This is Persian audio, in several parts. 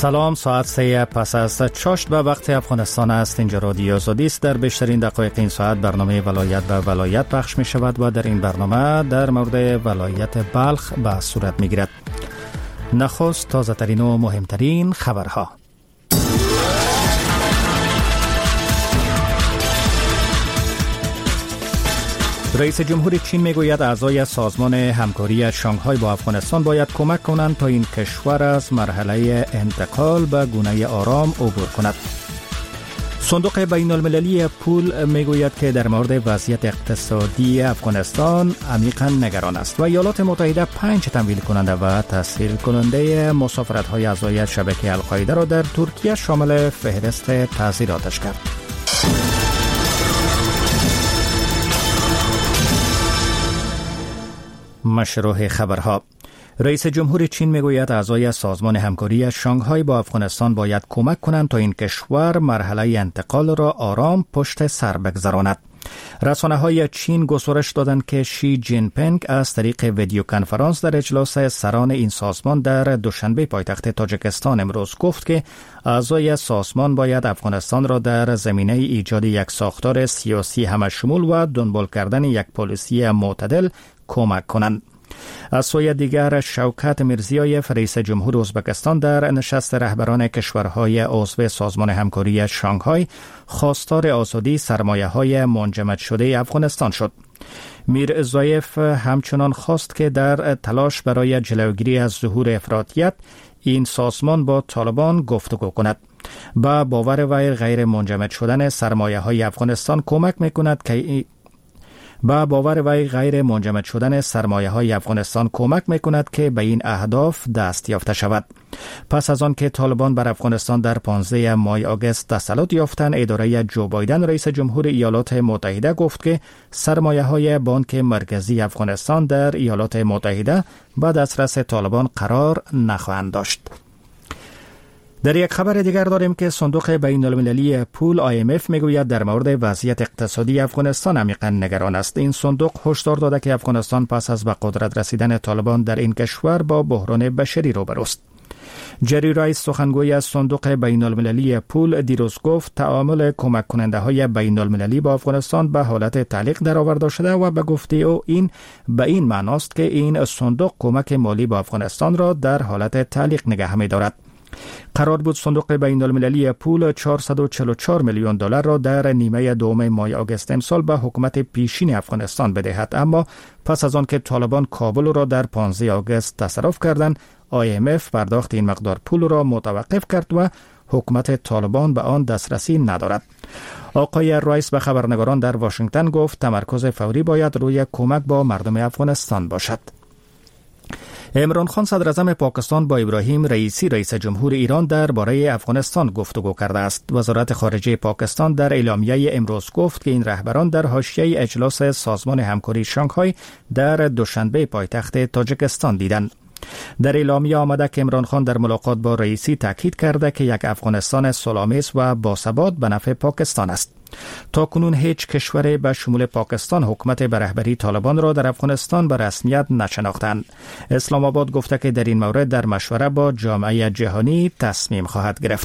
سلام، ساعت 3 پس از چاشت به وقت افغانستان است. اینجا رادیو آزادی است. در بیشترین دقایق این ساعت برنامه ولایت به ولایت پخش می شود و در این برنامه در مورد ولایت بلخ به صورت می گیرد. نخست تازه ترین و مهمترین خبرها. رئیس جمهور چین میگوید اعضای سازمان همکاری شانگهای با افغانستان باید کمک کنند تا این کشور از مرحله انتقال به گونه آرام عبور کند. صندوق بین المللی پول میگوید که در مورد وضعیت اقتصادی افغانستان عمیقاً نگران است و ایالات متحده 5 تمویل کننده و تسهیل کننده مسافرت‌های اعضای شبکه القاعده را در ترکیه شامل فهرست تعزیراتش کرد. مشروع خبرها. رئیس جمهور چین میگوید اعضای سازمان همکاری شانگهای با افغانستان باید کمک کنند تا این کشور مرحله انتقال را آرام پشت سر بگذراند. رسانه‌های چین گزارش دادند که شی جین پینگ از طریق ویدیو کنفرانس در اجلاس سران این سازمان در دوشنبه پایتخت تاجیکستان امروز گفت که اعضای سازمان باید افغانستان را در زمینه ایجاد یک ساختار سیاسی همشمول و دنبال کردن یک پالیسی معتدل کمک کنند. از سوی دیگر شوکت میرزیایف رئیس جمهور ازبکستان در نشست رهبران کشورهای عضو سازمان همکاری شانگهای خواستار آزادی سرمایه‌های منجمد شده افغانستان شد. میرزیایف همچنان خواست که در تلاش برای جلوگیری از ظهور افراطیت این سازمان با طالبان گفتگو کند. با باور وی غیر منجمد شدن سرمایه‌های افغانستان کمک می‌کند که کمک میکند که به این اهداف دست یافته شود. پس از آن که طالبان بر افغانستان در 15 ماه آگوست تسلط یافتند، اداره جو بایدن رئیس جمهور ایالات متحده گفت که سرمایه‌های بانک مرکزی افغانستان در ایالات متحده به دسترس طالبان قرار نخواهند داشت. در یک خبر دیگر داریم که صندوق بین المللی پول IMF میگوید در مورد وضعیت اقتصادی افغانستان عمیقاً نگران است. این صندوق هشدار داده که افغانستان پس از به قدرت رسیدن طالبان در این کشور با بحران بشری روبروست. جری رایس سخنگوی از صندوق بین المللی پول دیروز گفت تعامل کمک کننده های بین المللی با افغانستان به حالت تعلیق درآورده شده و به گفته او این به این معناست که این صندوق کمک مالی با افغانستان را در حالت تعلیق نگه می‌دارد. قرار بود صندوق بین المللی پول 444 میلیون دلار را در نیمه دوم ماه آگوست امسال به حکومت پیشین افغانستان بدهد، اما پس از آن که طالبان کابل را در 15 آگوست تصرف کردند، IMF پرداخت این مقدار پول را متوقف کرد و حکومت طالبان به آن دسترسی ندارد. آقای رئیس به خبرنگاران در واشنگتن گفت تمرکز فوری باید روی کمک با مردم افغانستان باشد. عمران خان صدر اعظم پاکستان با ابراهیم رئیسی رئیس جمهور ایران درباره افغانستان گفتگو کرده است. وزارت خارجه پاکستان در اعلامیه امروز گفت که این رهبران در حاشیه اجلاس سازمان همکاری شانگهای در دوشنبه پایتخت تاجیکستان دیدند. در اعلامیه آمده که عمران خان در ملاقات با رئیسی تاکید کرده که یک افغانستان صلح‌آمیز و باثبات به نفع پاکستان است. تاکنون هیچ کشور به شمول پاکستان حکومت به رهبری طالبان را در افغانستان به رسمیت نشناختند. اسلام آباد گفته که در این مورد در مشوره با جامعه جهانی تصمیم خواهد گرفت.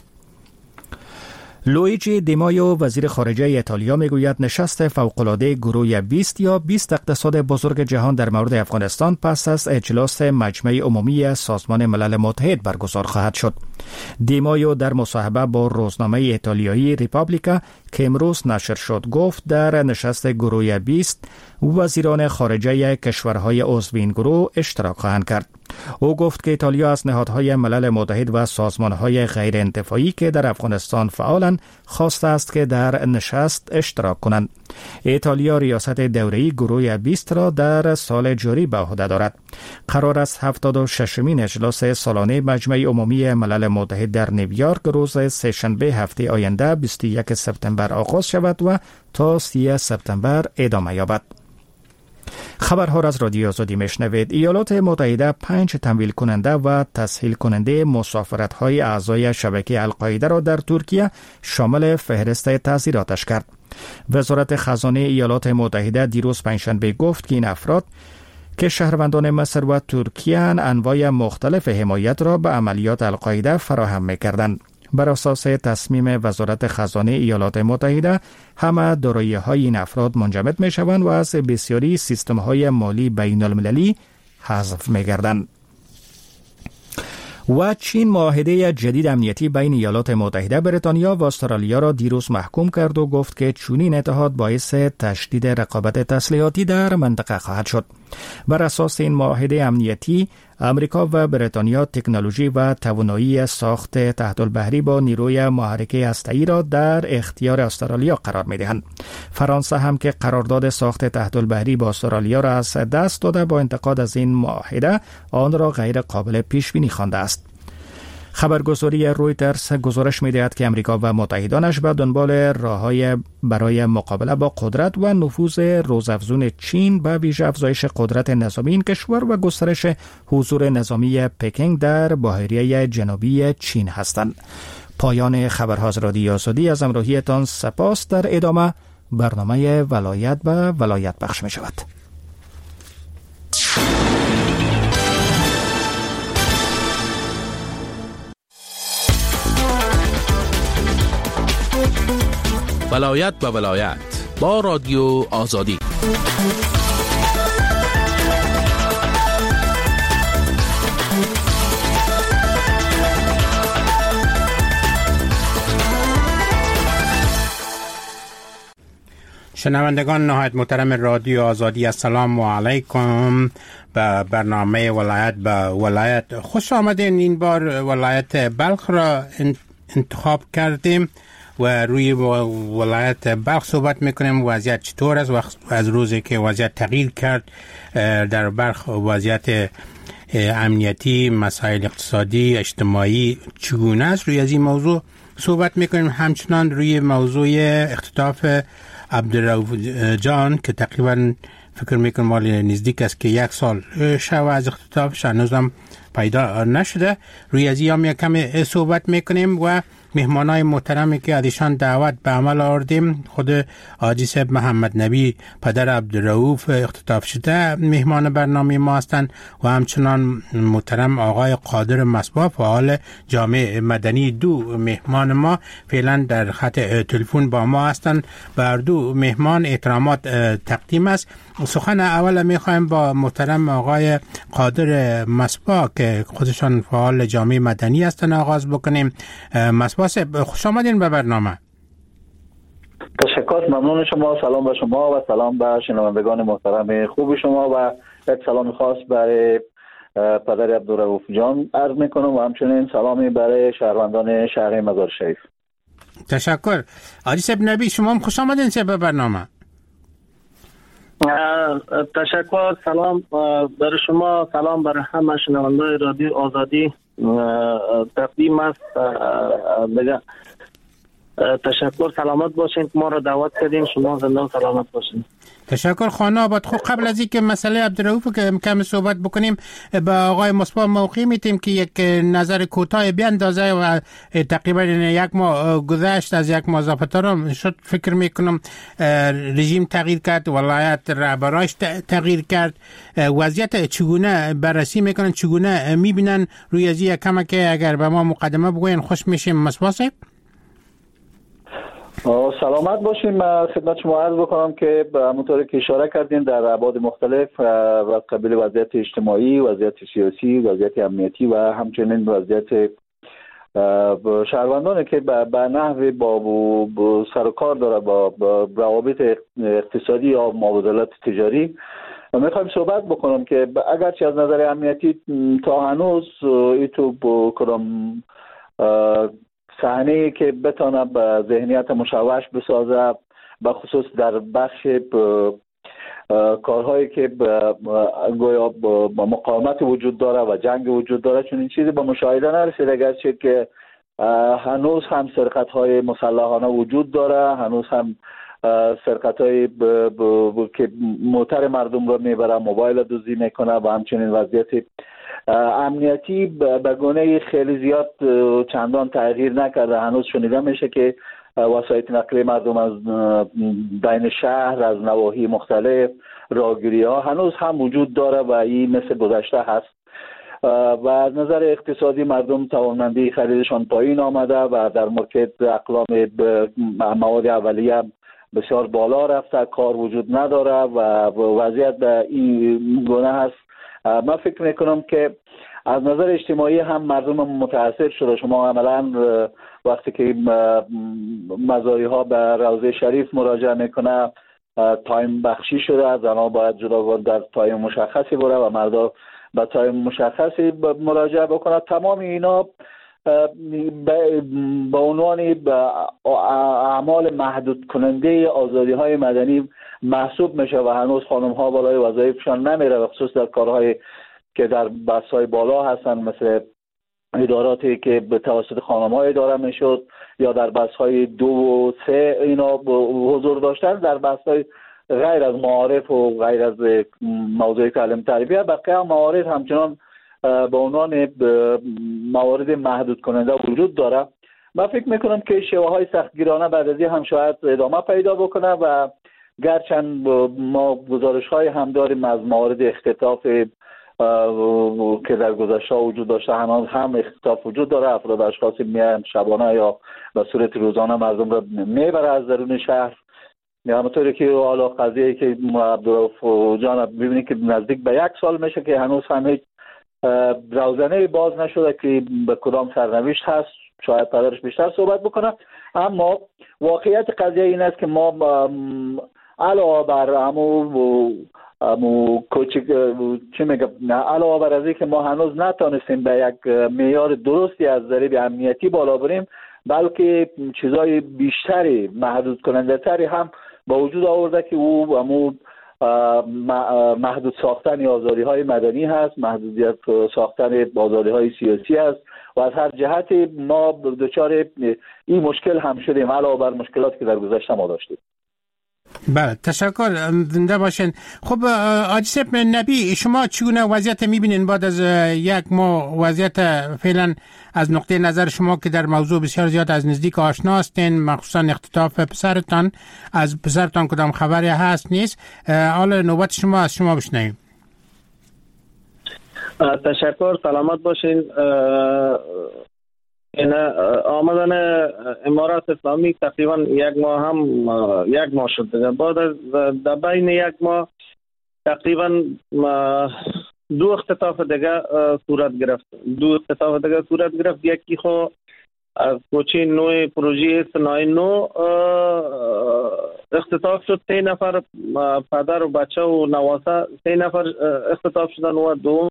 لویجی دیمایو وزیر خارجه ایتالیا میگوید نشست فوق‌العاده گروه 20 یا 20 اقتصاد بزرگ جهان در مورد افغانستان پس از اجلاس مجمع عمومی سازمان ملل متحد برگزار خواهد شد. دیمایو در مصاحبه با روزنامه ایتالیایی ریپابلیکا که امروز نشر شد گفت در نشست گروه 20 وزیران خارجه کشورهای عضو این گروه اشتراک خواهند کرد. او گفت که ایتالیا از نهادهای ملل متحد و سازمانهای غیر انتفاعی که در افغانستان فعالند خواسته است که در نشست اشتراک کنند. ایتالیا ریاست دوره‌ای گروه 20 را در سال جاری به عهده دارد. قرار است 76مین اجلاس سالانه مجمع عمومی ملل متحد در نیویورک روز سه‌شنبه هفته آینده 21 سپتامبر آغاز شود و تا 30 سپتامبر ادامه یابد. خبرها را از رادیو آزادی میشنوید. ایالات متحده 5 تمویل کننده و تسهیل کننده مسافرت‌های اعضای شبکه القاعده را در ترکیه شامل فهرست تعزیراتش کرد. وزارت خزانه ایالات متحده دیروز پنجشنبه گفت که این افراد که شهروندان مصر و ترکیه انواع مختلف حمایت را به عملیات القاعده فراهم می‌کردند. بر اساس تصمیم وزارت خزانه ایالات متحده، همه دارایی‌های این افراد منجمد می‌شوند و از بسیاری سیستم‌های مالی بین‌المللی حذف می‌گردند. و چین معاهده جدید امنیتی بین ایالات متحده، بریتانیا و استرالیا را دیروز محکوم کرد و گفت که چنین اتحاد باعث تشدید رقابت تسلیحاتی در منطقه خواهد شد. بر اساس این معاهده امنیتی، امریکا و بریتانیا تکنولوژی و توانایی ساخت تحت‌البحری با نیروی محرکه هسته‌ای را در اختیار استرالیا قرار می‌دهند. فرانسه هم که قرارداد ساخت تحت‌البحری با استرالیا را از دست داده، با انتقاد از این معاهده آن را غیر قابل پیش‌بینی خوانده است. خبرگزاری رویترز گزارش می‌دهد که امریکا و متحدانش به دنبال راه‌های برای مقابله با قدرت و نفوذ روزافزون چین، به ویژه افزایش قدرت نظامی این کشور و گسترش حضور نظامی پکینگ در بحیره جنوبی چین هستند. پایان خبرها از رادیو آزادی. از همراهیتان سپاس. در ادامه برنامه ولایت به ولایت پخش می‌شود. ولایت به ولایت با رادیو آزادی. شنوندگان نهایت محترم رادیو آزادی، السلام علیکم. به برنامه ولایت به ولایت خوش آمدین. این بار ولایت بلخ را انتخاب کردیم و روی ولایت بلخ صحبت میکنیم. وضعیت چطور است و از روزی که وضعیت تغییر کرد در بلخ، وضعیت امنیتی، مسائل اقتصادی، اجتماعی چگونه است، روی از این موضوع صحبت میکنیم. همچنان روی موضوع اختطاف عبدالرؤوف جان که تقریبا فکر میکنم مال نزدیک است که 1 سال شو از اختطافش هنوزم پیدا نشده، روی از این کمی صحبت میکنیم و مهمانای محترمی که ازشان دعوت به عمل آوردیم، خود حاجی صاحب محمد نبی پدر عبدالرؤوف اختطاف شده مهمان برنامه ما هستند و همچنان محترم آقای قادر مصباح فعال جامعه مدنی. دو مهمان ما فعلا در خط تلفن با ما هستند. بر دو مهمان احترامات تقدیم است. سخن اول میخوایم با محترم آقای قادر مصباح که خودشان فعال جامعه مدنی هستند آغاز بکنیم. مصباح صاحب خوش آمدین به برنامه. تشکر، ممنون شما. سلام به شما و سلام به شنوندگان محترم خوب شما و یک سلام خاص برای پدر عبدالرؤوف جان عرض میکنم و همچنین سلامی برای شهروندان شهر مزار شریف. تشکر. حاجی صاحب نبی شما هم خوش آمدین به برنامه. تشکر. سلام برای شما، سلام برای همه شنوندگان رادیو آزادی تقدیم است. دیگه تشکر، سلامت باشین که ما را دعوت کردین. شما زنده و سلامت باشین. تشکر. خانه آباد. خب قبل از اینکه مسئله عبدالرؤوف که کم صحبت بکنیم، به آقای مصباح موقع میتیم که یک نظر کوتاه بیاندازه و تقریبا 1 ماه گذشت از 1 ماه ضبطارم شد. فکر میکنم رژیم تغییر کرد، ولایت رهبراش تغییر کرد. وضعیت چگونه بررسی میکنن، چگونه میبینن؟ روی از این کم که اگر به ما مقدمه بگوین خوش میشیم. مصباح صاحب سلامت باشین. من خدمت شما عرض بکنم که همونطور که اشاره کردین در ابعاد مختلف و قبیل وضعیت اجتماعی، وضعیت سیاسی، وضعیت امنیتی و همچنین وضعیت شهروندانی که به نحوی با سر و کار داره با روابط اقتصادی یا مبادلات تجاری میخوایم صحبت بکنم که اگرچه از نظر امنیتی تا هنوز ایتو با کدام صحنه‌ای که بتونه به ذهنیت مشوش بسازه، به خصوص در بخش کارهایی که گویا با مقاومت وجود داره و جنگ وجود داره، چون این چیزی به مشاهده نرسیده. اگرچه که هنوز هم سرقت‌های مسلحانه وجود داره، هنوز هم سرقت‌های که موتر مردم رو میبره، موبایل دزدی میکنه و همچنین وضعیت امنیتی به گونه خیلی زیاد چندان تغییر نکرده. هنوز شنیده میشه که وسایط نقلیه مردم از بین شهر، از نواحی مختلف، راهگیری ها هنوز هم وجود داره و این مثل گذشته هست. و از نظر اقتصادی مردم توانمندی خریدشان پایین آمده و در مارکت اقلام مواد اولیه بسیار بالا رفته، کار وجود نداره و وضعیت به این گونه هست. من فکر میکنم که از نظر اجتماعی هم مردم متاثر شده. شما عملا وقتی که مزاری ها به روضه شریف مراجعه میکنه، تایم بخشی شده، زنها باید جداگانه در تایم مشخصی بره و مردا به تایم مشخصی مراجعه بکنه. تمام اینا به عنوان اعمال محدود کننده آزادی های مدنی محسوب میشه و هنوز خانم ها بالای وظایفشان نمیره، و خصوص در کارهای که در بحث های بالا هستن، مثل اداراتی که به توسط خانم ها اداره میشد یا در بحث های 2 و 3 اینا حضور داشتن، در بحث های غیر از معارف و غیر از موضوع تعلیم تربیت، بقیه موارد همچنان به عنوان موارد محدود کننده وجود داره. من فکر میکنم که شیوه های سختگیرانه بعد از این هم شاید ادامه پیدا بکنه و گرچند ما گزارش های هم داریم از موارد اختطاف که در گذشته وجود داشته، هم اختطاف وجود داره. افراد اشخاصی میان شبانه یا به صورت روزانه مردم را میبره از درون شهر. همونطوری که حالا قضیه که عبدالرؤوف جان ببینید که نزدیک به 1 سال میشه که هنوز هم هیچ روزنه باز نشده که به کدام سرنوشت هست. شاید پدرش بیشتر صحبت بکنه. اما واقعیت قضیه این است که ما علاوه بر علاوه بر از این که ما هنوز نتونستیم به یک معیار درستی از ضریب امنیتی بالا بریم، بلکه چیزای بیشتری محدود کننده تری هم با وجود آورده که او محدود ساختن آزادی های مدنی هست، محدودیت ساختن آزادی های سیاسی هست و از هر جهتی ما دچار این مشکل هم شدیم علاوه بر مشکلاتی که در گذشته ما داشتیم. بله، تشکر، زنده باشین. خب حاجی صاحب نبی، شما چگونه وضعیت میبینین بعد از 1 ماه؟ وضعیت فعلا از نقطه نظر شما که در موضوع بسیار زیاد از نزدیک آشنا هستین، مخصوصا اختطاف پسرتان، از پسرتان کدام خبری هست نیست؟ حالا نوبت شما از شما بشنویم. تشکر، سلامت باشین. این آمدن امارات اسلامی تقریبا 1 ماه شد. بعد از در بین 1 ماه تقریبا 2 اختطاف دیگه صورت گرفت. یکی خو از کوچه نوع پروژه صنایع نو اختطاف شد. 3 نفر پدر و بچه و نواسه 3 نفر اختطاف شدن و دوم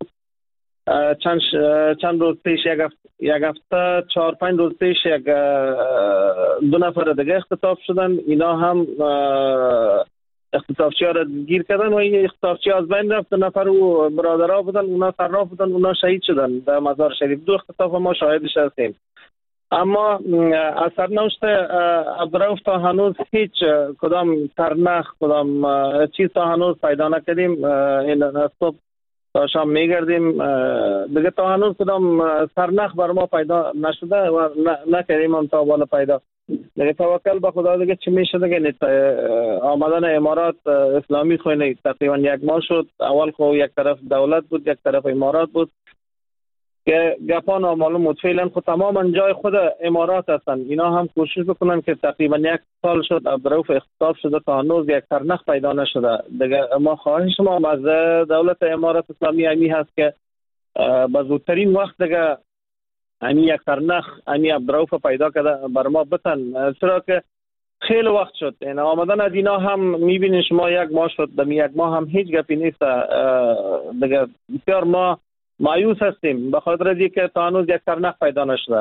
چند روز پیش یک هفته 4-5 روز پیش 2 نفر دیگه اختطاف شدن. اینا هم اختطافچی ها را گیر کردن و این اختطافچی از بین رفت. 2 نفر و برادرها بودن، اونا صراف بودن، اونا شهید شدن در مزار شریف. 2 اختطاف ما شاهدش هستیم. اما از سرنوشت عبدالرؤوف تا هنوز هیچ کدام سرنخ، کدام چیز تا هنوز پیدا نکردیم. این صبح تا شام میگردیم دیگه، تا هنوز کدام سرنخ بر ما پیدا نشده و نکردیم هم تا بالا پیدا. دیگه توکل به خدا دیگه چی میشه دیگه. آمدن امارات اسلامی خوینه تقریبا 1 ماه شد. اول خو یک طرف دولت بود، یک طرف امارات بود که گپا نامعلوم بود. فعلا خود تماما جای خود امارات هستن. اینا هم کوشش بکنن که تقریبا 1 سال شد عبدالرؤوف اختطاف شده تا هنوز یک سرنخ پیدا نشده. دیگه ما خواهش ما از دولت امارات اسلامی امی هست که به زودترین وقت دیگه امی یک سرنخ امی عبدالرؤوف پیدا کرده بر ما بتن، چرا که خیلی وقت شد. این آمدن از اینا هم میبینین شما 1 ماه شد. در 1 ماه هم هیچ گپی نیست دیگه. بسیار ما مایوس هستیم به خاطر اینکه تا هنوز یک سرنخ پیدا نشده.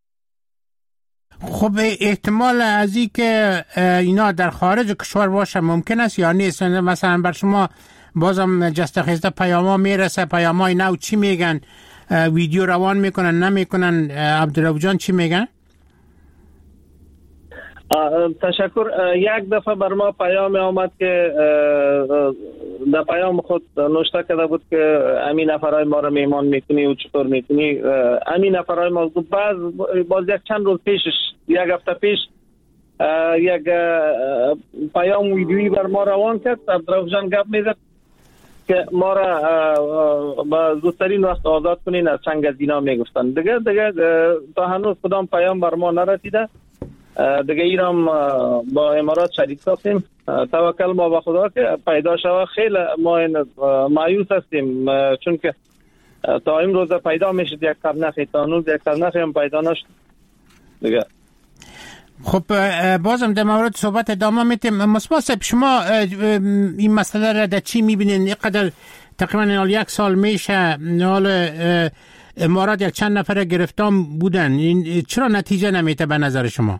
خب احتمال از این که اینا در خارج کشور باشه ممکن است یا نیست؟ مثلا بر شما بازم جسته خیسته پیاما میرسه، پیامای نو چی میگن؟ ویدیو روان میکنن نمیکنن؟ عبدالرؤوف جان چی میگن؟ تشکر. 1 دفعه بر ما پیام آمد که در پیام خود نوشته کرده بود که امین نفرای ما را میمان میکنی و چطور میکنی. امین نفرای ما باز یک چند روز پیشش، 1 هفته پیش یک پیام ویدیویی بر ما روان کرد. عبدالرؤف جان گپ میزد که ما را با زودترین وقت آزاد کنین از چنگ از اینا میگفتن. دیگه تا هنوز کدام پیام بر ما نرسیده. دیگه ایرام با امارات شریک ساختیم. توکل ما به خدا که پیدا شود. خیلی ما مایوس هستیم چون که تا امروز پیدا میشد یک سرنخی، تا هنوز یک سرنخی هم پیدا نشد دیگه. خب بازم در مورد صحبت ادامه میتیم. مصباح صاحب، شما این مسئله را در چی میبینین؟ اینقدر تقریبا 1 سال میشه حال امارات یک چند نفر گرفتار بودن، این چرا نتیجه نمیده به نظر شما؟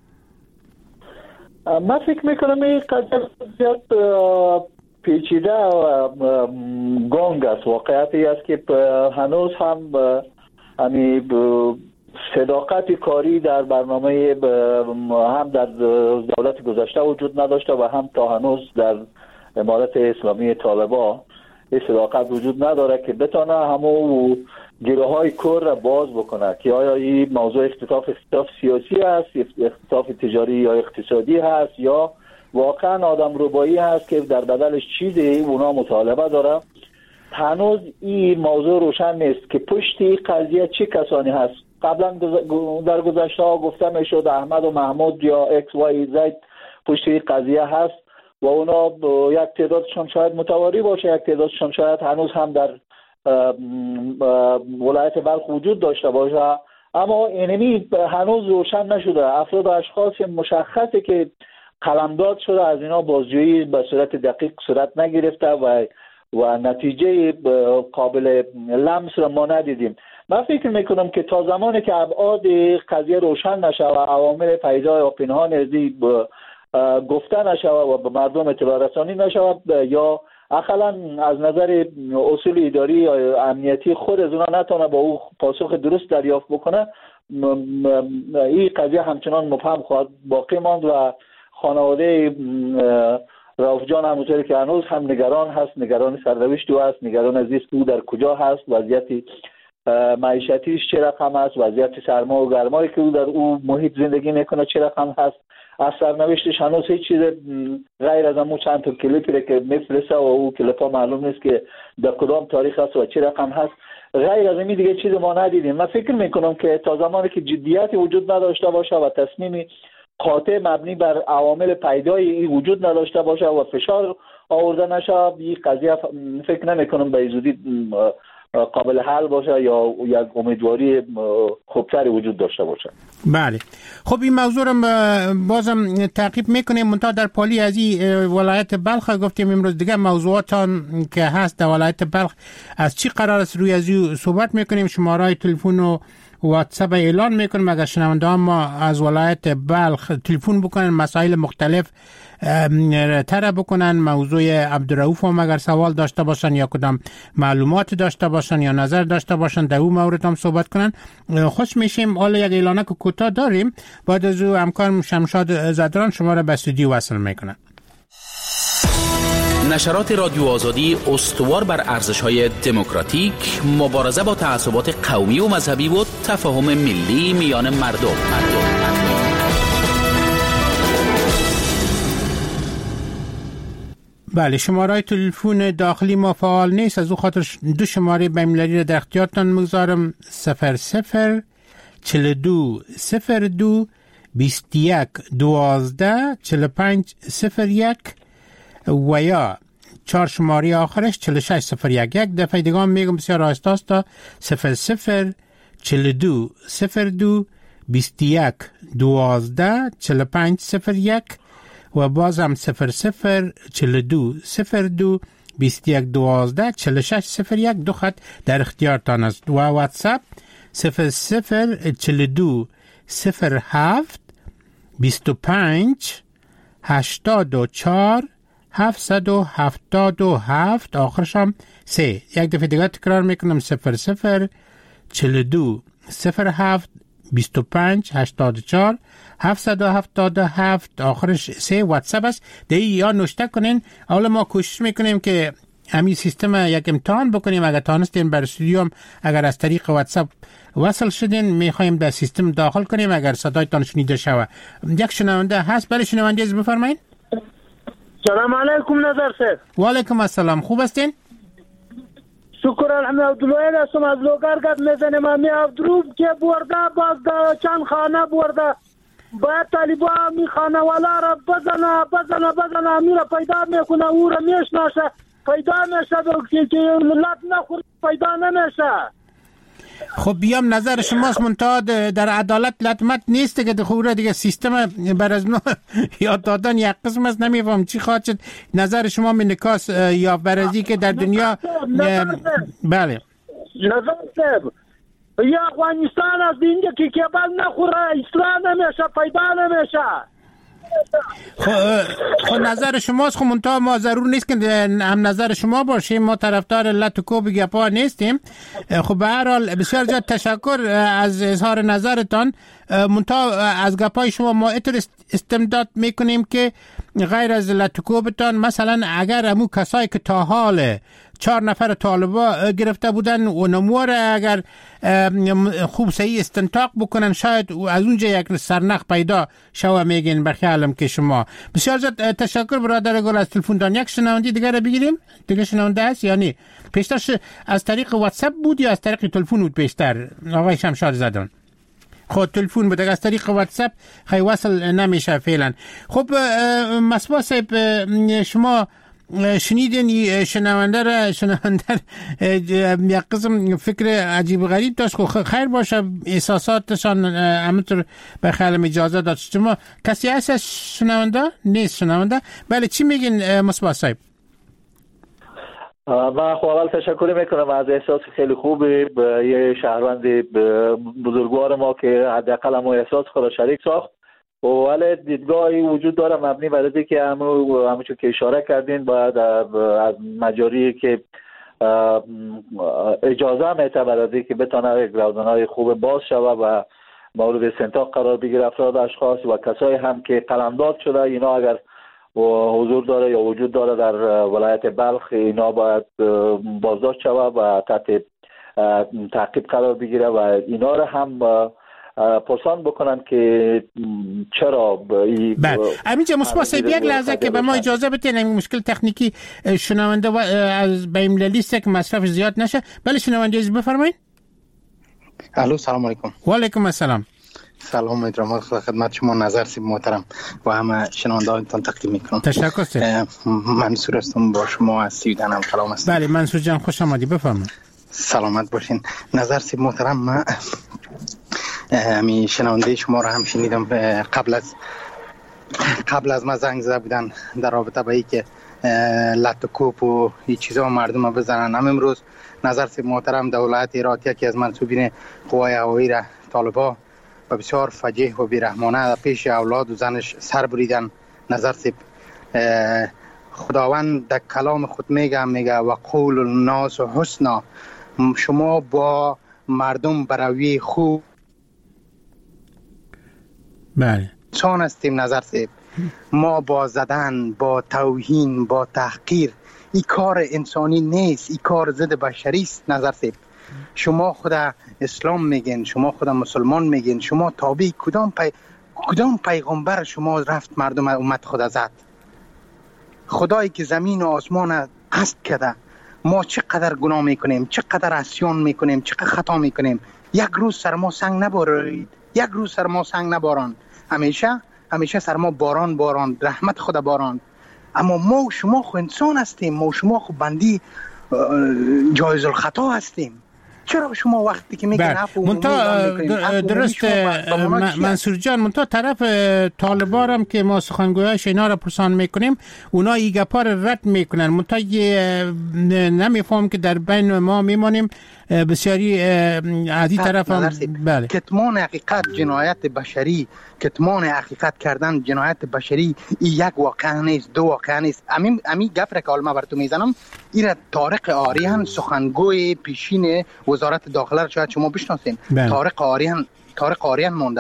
من فکر میکنم این قضیه زیاد پیچیده و گنگ است. واقعیتی است که هنوز هم همین صداقت کاری در برنامه هم در دولت گذشته وجود نداشته و هم تا هنوز در امارت اسلامی طالبان این صداقت وجود نداره که بتونه همون گیروهای کور را باز بکنه که آیا این موضوع اختلاف سیاسی است، اختلاف تجاری یا اقتصادی هست، یا واقعا آدم ربایی هست که در بدلش چیزی اونا مطالبه داره. هنوز این موضوع روشن نیست که پشت این قضیه چه کسانی هست. قبلا در گذشته ها گفته میشد احمد و محمود یا اکس وای زید پشت این قضیه هست و اونا یک تعدادشان شاید متواری باشه، یک تعدادشان شاید هنوز هم در ولایت بلخ وجود داشته باشه، اما اینمی هنوز روشن نشده. افراد و اشخاص مشخصه که قلمداد شده از اینا بازجویی به صورت دقیق صورت نگرفته و نتیجه قابل لمس را ما ندیدیم. من فکر میکنم که تا زمانی که ابعاد قضیه روشن نشه و عوامل پیدا و پنهان ازی گفته نشه و به مردم اطلاع رسانی نشه یا اقلا از نظر اصول اداری یا امنیتی خود از اونا نتونه با او پاسخ درست دریافت بکنه، این قضیه همچنان مبهم خواهد باقی ماند و خانواده رؤوف جان همونطوری که هنوز هم نگران هست، نگران سرنوشت او هست، نگران از است او در کجا هست، وضعیت معیشتیش چه رقم است، وضعیت سرما و گرمایی که او در او محیط زندگی میکنه چه رقم هست. از سرنوشتش هنوز هیچ چیز غیر از همون چند تا کلیپی که میفرسته و او کلیپ ها معلوم نیست که در کدام تاریخ است و چه رقم هست. غیر از این دیگه چیز ما ندیدیم. من فکر میکنم که تا زمانی که جدیتی وجود نداشته باشه و تصمیمی قاطع مبنی بر عوامل پیدایی وجود نداشته باشه و فشار آورده نشه، این قضیه فکر نمیکنم به زودی قابل حل باشه یا یک امیدواری خوبتری وجود داشته باشه. بله، خب این موضوع رو بازم تعقیب میکنیم. منتها در پالی از این ولایت بلخ گفتیم امروز دیگه موضوعاتان که هست در ولایت بلخ از چی قرار است روی از این صحبت میکنیم. شماره تلفن و واتساپ اعلان میکنیم اگر شنوندگان ما از ولایت بلخ تلفن بکنن مسائل مختلف طرح بکنن، موضوع عبدالرؤوف هم اگر سوال داشته باشن یا کدام معلومات داشته باشن یا نظر داشته باشن در اون مورد هم صحبت کنن خوش میشیم. حالا یک اعلانه که کوتاه داریم، بعد از او همکارم شمشاد زدران شما را به استودیو وصل میکنن. نشرات رادیو آزادی استوار بر ارزش‌های دموکراتیک، مبارزه با تعصبات قومی و مذهبی و تفاهم ملی میان مردم. بله، شماره تلفن داخلی ما فعال نیست، از او خاطر دو شماره بین‌المللی را در اختیارتان میگذارم: 00 42 02 21 12 45 01 و یا 4 شماره آخرش 4601. یک دفعه دیگه هم میگم بسیار آهسته است: 00 42 02 21 12 45 01 و بازم 00 42 02 21 12 46 01. دو خط در اختیارتان است. و واتساپ 00 42 07 25 84 777 آخرشم 3. یک دفعه دیگه تکرار میکنم: 00 42 07 25 84 777 آخرش 3 واتساپ است. دیگه یا نوشته کنین. اول ما کوشش میکنیم که همین سیستم یک امتحان بکنیم. اگر تانستین بر استودیو اگر از طریق واتساپ وصل شدین میخوایم در سیستم داخل کنیم اگر صدایتان شنیده شود. یک شنونده هست. بله شنونده از بفرمایید. سلام علیکم نظر صاحب. و علیکم السلام. خوب هستین؟ شکر الحمدلله. عبدالوهید هستم از لوگرگرد میزنم. امی عبدالروب که برده باز چند خانه برده باید طالبا می خانه والا را بزنه امی را پیدا میکنه او را میشناسه پیدا میشه که ملت نخور پیدا نمیشه. خب بیام نظر شماست منتها در عدالت لطمت نیست که خوره دیگه سیستم بر از نو یاد دادن یک قسم است. نمیفهم چی خواهد شد. نظر شما من نکاس یا برازی که در دنیا بله نظر صاحب یا افغانستان از اینجا که کبل نخوره اصلاح نمیشه پیدا نمیشه. خب نظر شماست. خب منتها ما ضرور نیست که هم نظر شما باشیم. ما طرفدار لط و کوب گپا نیستیم. خب به هر حال بسیار زیاد تشکر از اظهار نظرتان. منتها از گپای شما ما استمداد میکنیم که غیر از لط و کوبتان مثلا اگر همو کسایی که تا حال 4 نفر طالبا گرفته بودن و نموره اگر خوب صحیح استنتاق بکنن شاید از اونجا یک سرنخ پیدا شوه میگین بخیالم که شما. بسیار زیاد تشکر برادر گل از تلفن دان. یک شنونده دیگر رو بگیریم. دیگه شنونده هست یا نه؟ پیشترش از طریق واتساپ بود یا از طریق تلفن بود پیشتر آقای شمشاد زدن؟ خود تلفن بود. از طریق واتساپ خیلی وصل نمیشه فعلا. خب مصباح صاحب شما شنیدین شنونده یک قسم فکر عجیب غریب داشت. خیر باشه احساساتشان همونطور به خیالم اجازه داد. شما کسی هست شنونده؟ نیست شنونده. بله چی میگین مصباح صاحب؟ من خب اول تشکر میکنم از احساس خیلی خوبی به یه شهروند بزرگوار ما که حداقل هم احساس خود شریک ساخت. ولی دیدگاهی وجود داره مبنی بر اینکه که همونجور که اشاره کردین باید از مجاری که اجازه میته برای که بتونه گروزنهای خوب باز شوه و مورد استنتاق قرار بگیره افراد اشخاص و کسایی هم که قلمداد شده اینا اگر حضور داره یا وجود داره در ولایت بلخ اینا باید بازداشت شوه و تحت تعقیب قرار بگیره و اینا رو هم پرسان بکنن که چرا بله همینجا مصباح صاحب یک لحظه که به ما اجازه بدین این مشکل تکنیکی شنونده و از بین لیست که مصرف زیاد نشه. بله شنونده از بفرمایید. الو سلام علیکم. و علیکم السلام. سلام می‌دارم خدمت شما نظر صاحب محترم و همه شنوندگانتان تقدیم میکنم. تشکر صاحب. منصور هستم با شما از سویدن هم کلام هستم. بله منصور جان خوش آمدید بفرمایید. سلامت باشین. نظر صاحب محترم من همین شنونده شما را هم شنیدم قبل از ما زنگ زده بودن در رابطه با اینکه لط و کوب و این چیزا مردم بزنن. امروز نظر صاحب محترم دولت هرات یکی از منصوبین قوای هوایی را طالبا و بسیار فجیح و بیرحمانه در پیش اولاد و زنش سر بریدن. نظر صاحب خداوند در کلام خود میگه و قول الناس حسنا، شما با مردم بروی خوب بله چون هستیم. نظر صاحب ما با زدن، با توهین، با تحقیر این کار انسانی نیست، این کار ضد بشری است. نظر صاحب شما خدا اسلام میگین، شما خدا مسلمان میگین، شما تابع کدام پیغمبر شما رفت مردم امت خدا زد؟ خدایی که زمین و آسمان قصد کرده ما چقدر گناه میکنیم، چقدر عصیان میکنیم، چقدر خطا میکنیم. یک روز سر ما سنگ نبارید، یک روز سر ما سنگ نباران، همیشه سر ما باران رحمت خدا باران. اما ما و شما خو انسان هستیم، ما و شما خو بندی جایز الخطا هستیم. چرا شما وقتی که میگن درست منصور جان منتها طرف طالبان هم که ما سخنگویاش اینا را پرسان میکنیم اونا این گپا را رد میکنن. منتها نمیفهم که در بین ما میمانیم بسیاری از این طرف هم بله. کتمان حقیقت جنایت بشری، کتمان حقیقت کردن جنایت بشری این یک واقعه نیست، دو واقعه نیست. امی گپ را که حالا من بر تو میزنم این طارق آریان سخنگوی پیشین وزارت داخله را شاید شما بشناسین. طارق آریان مانده بود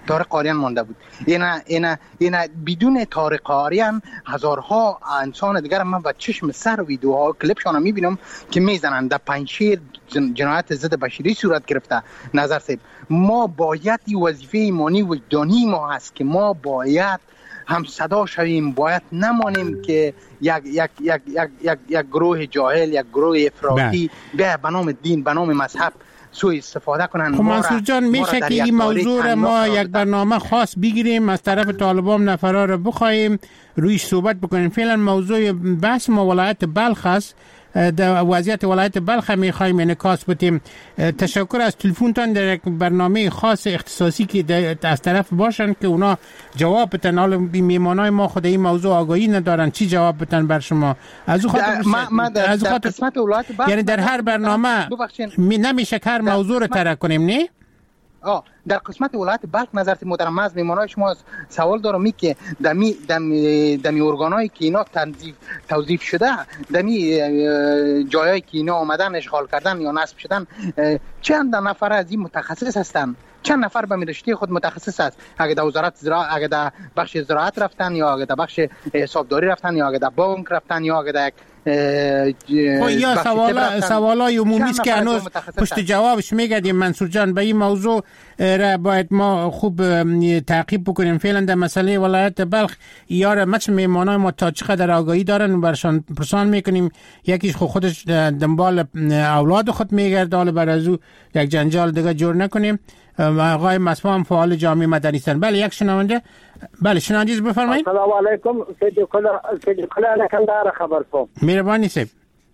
طارق آریان مانده بود. اینا بدون طارق آریان هزارها انسان دیگر من با چشم سر ویدیوها کلیپشان میبینم که میزنن در پنجشیر جنایت ضد بشری صورت گرفته. نظر صاحب، ما باید این وظیفه ایمانی وجدانی ما هست که ما باید هم صدا شویم، باید نمانیم که یک گروه جاهل، یک گروه افراطی به نام دین، به نام مذهب سوء استفاده کنن. خب منصور جان، میشه که این موضوع ما یک برنامه خاص بگیریم، از طرف طالبان نفرا رو بخوایم رویش صحبت بکنیم. فعلا موضوع بحث ما ولایت بلخ است، در وضعیت ولایت بلخ میخوایم انعکاس بدیم. تشکر از تلفنتان در یک برنامه خاص اختصاصی که از طرف باشن که اونا جواب بدن. حالا میمانای ما خود این موضوع آگاهی ندارن، چی جواب بدن بر شما؟ از اون خاطر قسمت ولایت بلخ، یعنی در هر برنامه نمیشه که هر موضوع رو طرح کنیم. نه در قسمت ولایت بلخ نظر محترم از میمانای شما سوال دارم که دمی ارگانایی که اینا توظیف شده، دمی جایایی که اینا آمدن اشغال کردن یا نصب شدن، چند نفر از این متخصص هستن؟ چند نفر به رشته خود متخصص است؟ اگه در وزارت زراعت، اگه در بخش زراعت رفتن، یا اگه در بخش حسابداری رفتن، یا اگه در بانک رفتن، یا اگه در یا سوالای عمومی است که هنوز پشت جوابش میگردیم. منصور جان، به این موضوع را باید ما خوب تعقیب بکنیم. فعلا در مسئله ولایت بلخ یار مچ میمانای ما تا چقدر آگاهی دارن برشان پرسان میکنیم. یکیش خودش دنبال اولاد خود میگرده، حالا بر از او یک جنجال دیگه جور نکنیم. آقای مصباح هم فعال جامعه مدنی هستند. بله، یک شنونده. بله شنونده بفرمایید. السلام علیکم. سید کلا کندهار خبر کوم. مهربانی صاحب.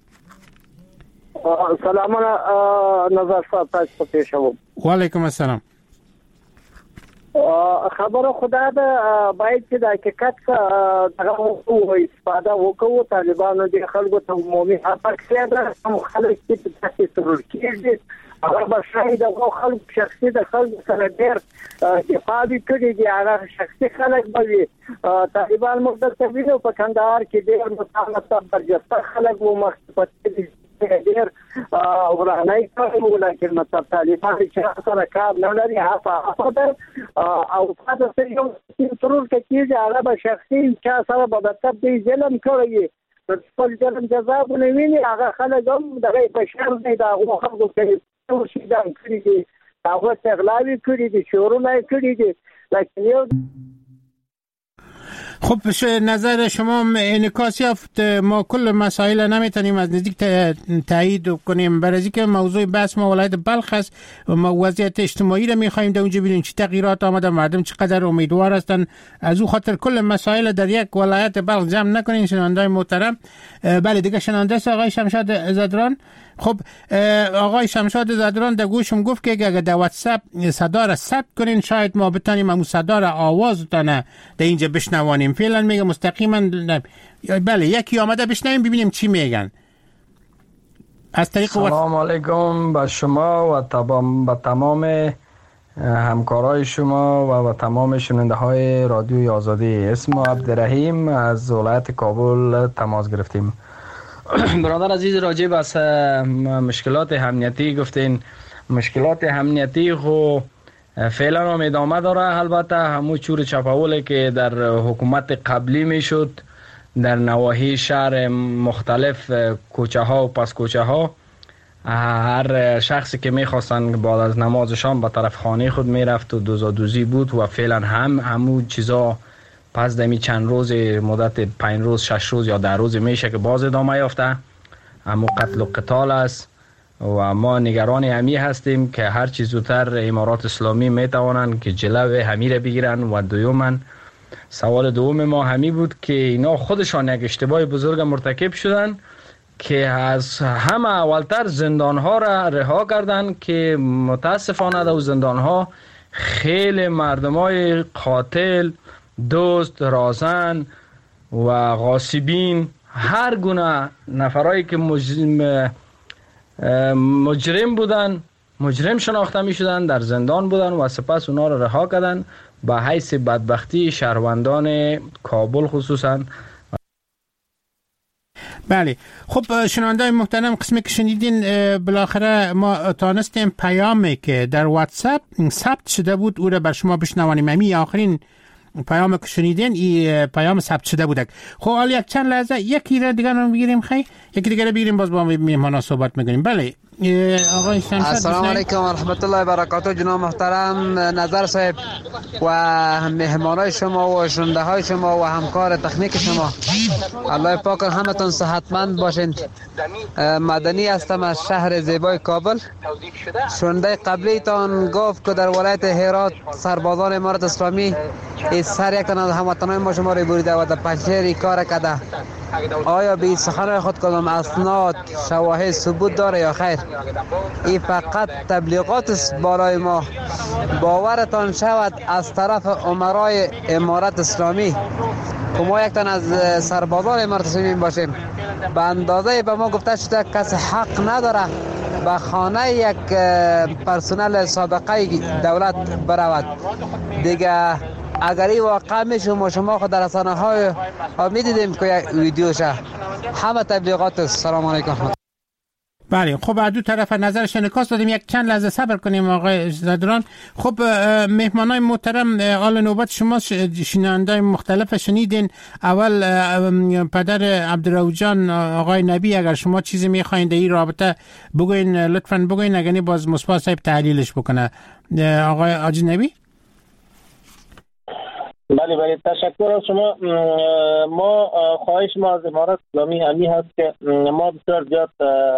سلام نظر صاحب تاسو پیش وو. و علیکم السلام. خبر خدا ده باید چې د حقیقت دغه او استفاده وکړو. طالبانو د خلکو ته عمومي حق کړی، هم خلک چې تاسو ترور کېږي هغه بشای د خلکو شخصي د خلکو سره ډېر استفاده کړي دي. هغه شخصي خلک به طالبان مقتدر په کندهار کې ډېر متعلق برجسته خلک وو مخکې ډېر ورانای کوي، ولیکن مطلب طالبان چې سره کار نه لري هغه او تاسو یو ترور کېږي هغه به شخصي چا سره به مطلب دی ظلم کوي، خپل ظلم جزا ونویني. هغه خلک هم دغه بشر دی دا خلکو کوي شیدان کړی دي، هغه تغلاوی کړی دي، شورونه کړی دي. لکه یو خب نظر شما انعکاس یافت. ما کل مسائل نمیتونیم از نزدیک تایید کنیم، برای اینکه موضوع بحث ما ولایت بلخ است. ما وضعیت اجتماعی را میخوایم در اونجا ببینیم چه تغییرات آمده، مردم چقدر امیدوار هستن. از اون خاطر کل مسائل در یک ولایت بلخ جمع نکنین. شنونده‌های محترم، بله دیگه شنونده است آقای شمشاد زدران. خب آقای شمشاد زدران در گوشم گفت که اگر در واتساپ صدا را ثبت کنین شاید ما بتونیم همون صدا را آوازتانه در اینجا بشنوانیم. فعلا میگه مستقیما بله یکی آمده بشنویم ببینیم چی میگن از طریق سلام علیکم به شما و به تمام همکارای شما و تمام شنونده های رادیوی آزادی. اسم عبدالرحیم از ولایت کابل تماس گرفتیم. برادر عزیز، راجع به مشکلات امنیتی گفتین. مشکلات امنیتی خو فعلا هم ادامه داره. البته همون چور چپاوله که در حکومت قبلی میشد در نواحی شهر مختلف، کوچه ها و پس کوچه ها، هر شخصی که میخواستن بعد از نماز شام به طرف خانه خود میرفت و دوزادوزی بود و فعلا همون چیزا پس دمی چند روز مدت 5 روز 6 روز یا 10 روز میشه که باز ادامه یافته. همو قتل و قتال است و ما نگران همی هستیم که هر چیز زودتر امارات اسلامی میتوانند که جلو همی را بگیرن. و دوماً سوال دوم ما همی بود که اینا خودشان یک اشتباه بزرگ مرتکب شدن که از همه اولتر زندانها را رها کردن که متاسفانه در زندانها خیلی مردمای قاتل، دوست، رازن و غاصبین، هر گونه نفرایی که مجرم بودن، مجرم شناخته می شدن، در زندان بودن و سپس اونا رو رها کردن. به حیث بدبختی شهروندان کابل خصوصا. بله. خب شنونده‌های محترم، قسمی که شنیدین بالاخره ما تانستیم پیامی که در واتساپ ثبت شده بود او را بر شما بشنوانیم. همین آخرین پیامی که شنیدین این پیام ثبت شده بود. خب حالا یک چند لحظه یکی را دیگر رو بگیریم، یکی دیگر بگیریم، باز با مهمانا صحبت می‌کنیم. بله آقای شمشاد. السلام علیکم و رحمت الله و برکاته. جناب محترم نظر صاحب و مهمانای شما و شنونده های شما و همکار تکنیک شما، الله پاک همتون صحتمند باشین. مدنی هستم از شهر زیبای کابل. شنونده قبلی تان گفت که در ولایت هرات سربازان امارت اسلامی سر یک تن از هموطنان ما شما رو بریده و در پنجشیر کار کرده. آیا به سخنان خود کدام اسناد شواهد ثبوت داره یا خیر؟ این فقط تبلیغات است برای ما. باورتان شود از طرف امرای امارت اسلامی که ما یک تن از سربازان امارت اسلامی باشیم، به اندازه به ما گفته شده کسی حق نداره به خانه یک پرسنل سابقه دولت برود. دیگه اگر این واقع میشه شما خود در رسانه های میدیدیم که یک ویدیوشه، همه تبلیغات. السلام علیکم. بله خب از دو طرف نظرش انعکاس دادیم. یک چند لحظه صبر کنیم آقای زدران. خب مهمانای محترم، آل نوبت شما شنونده‌های مختلف شنیدین. اول پدر عبدالرؤوف جان آقای نبی، اگر شما چیزی میخواین در این رابطه بگوین لطفاً بگوین، اگر باز مصطفی صاحب تحلیلش بکنه. آقای حاجی نبی. بله تشکر از شما. ما خواهش ما از امارت اسلامی همین هست که ما بسیار زیاد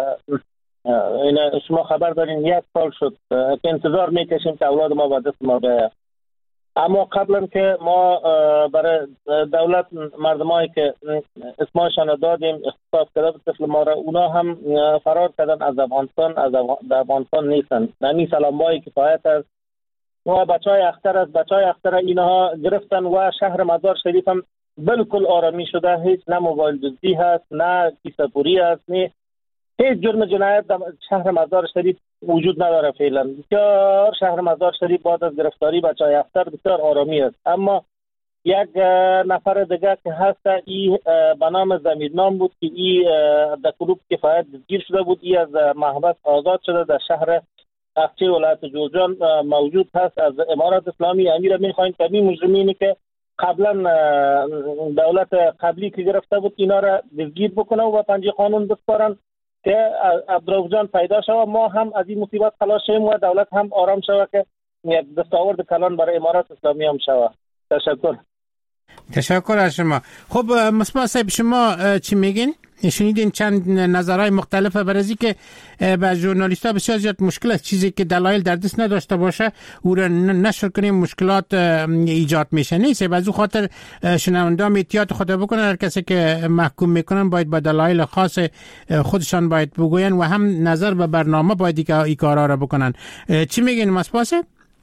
شما خبر دارین 1 سال شد که انتظار میکشیم که اولاد ما به دست ما بیاید. اما قبلا که ما برای دولت مردمایی که اسمایشان دادیم اختصاص کرده به طفل ما را، اونا هم فرار کردن از افغانستان نیستن. نمی سلامبایی کفایت است و بچهای اختر اینها گرفتن و شهر مزار شریف هم بالکل آرامی شده. هیچ نه موبایل دزدی هست، نه کیسه پوری هست، نه هیچ جرم جنایت در شهر مزار شریف وجود نداره فعلا. بسیار شهر مزار شریف بعد از گرفتاری بچهای اختر بسیار آرامی است. اما یک نفر دیگه که هست ای به نام زمیرنام بود که ای در کلوب کفایت دستگیر شده بود. ای از محبس آزاد شده، در شهر اقچه ولایت جوزجان موجود هست. از امارت اسلامی امیر میخواین که این مجرمینی که قبلا دولت قبلی که گرفته بود اینا را دستگیر بکنه و به پنجه قانون بسپارن که عبدالرؤوف جان پیدا شود، ما هم از این مصیبت خلاص شویم و دولت هم آرام شود که یک دستاورد کلان برای امارت اسلامی هم شود. تشکر از شما. خب مصطفی صاحب شما چی میگین؟ شنیدین چند نظرهای مختلفه. برای که به ژورنالیست‌ها بسیار زیاد مشکل است چیزی که دلایل در دست نداشته باشه او را نشر کنیم مشکلات ایجاد میشه. نیست از او خاطر شنونده‌ها احتیاط خود بکنن. هر کسی که محکوم میکنن باید با دلایل خاص خودشان باید بگوین و هم نظر به برنامه باید این کارا را بکنن. چی میگین مصطفی؟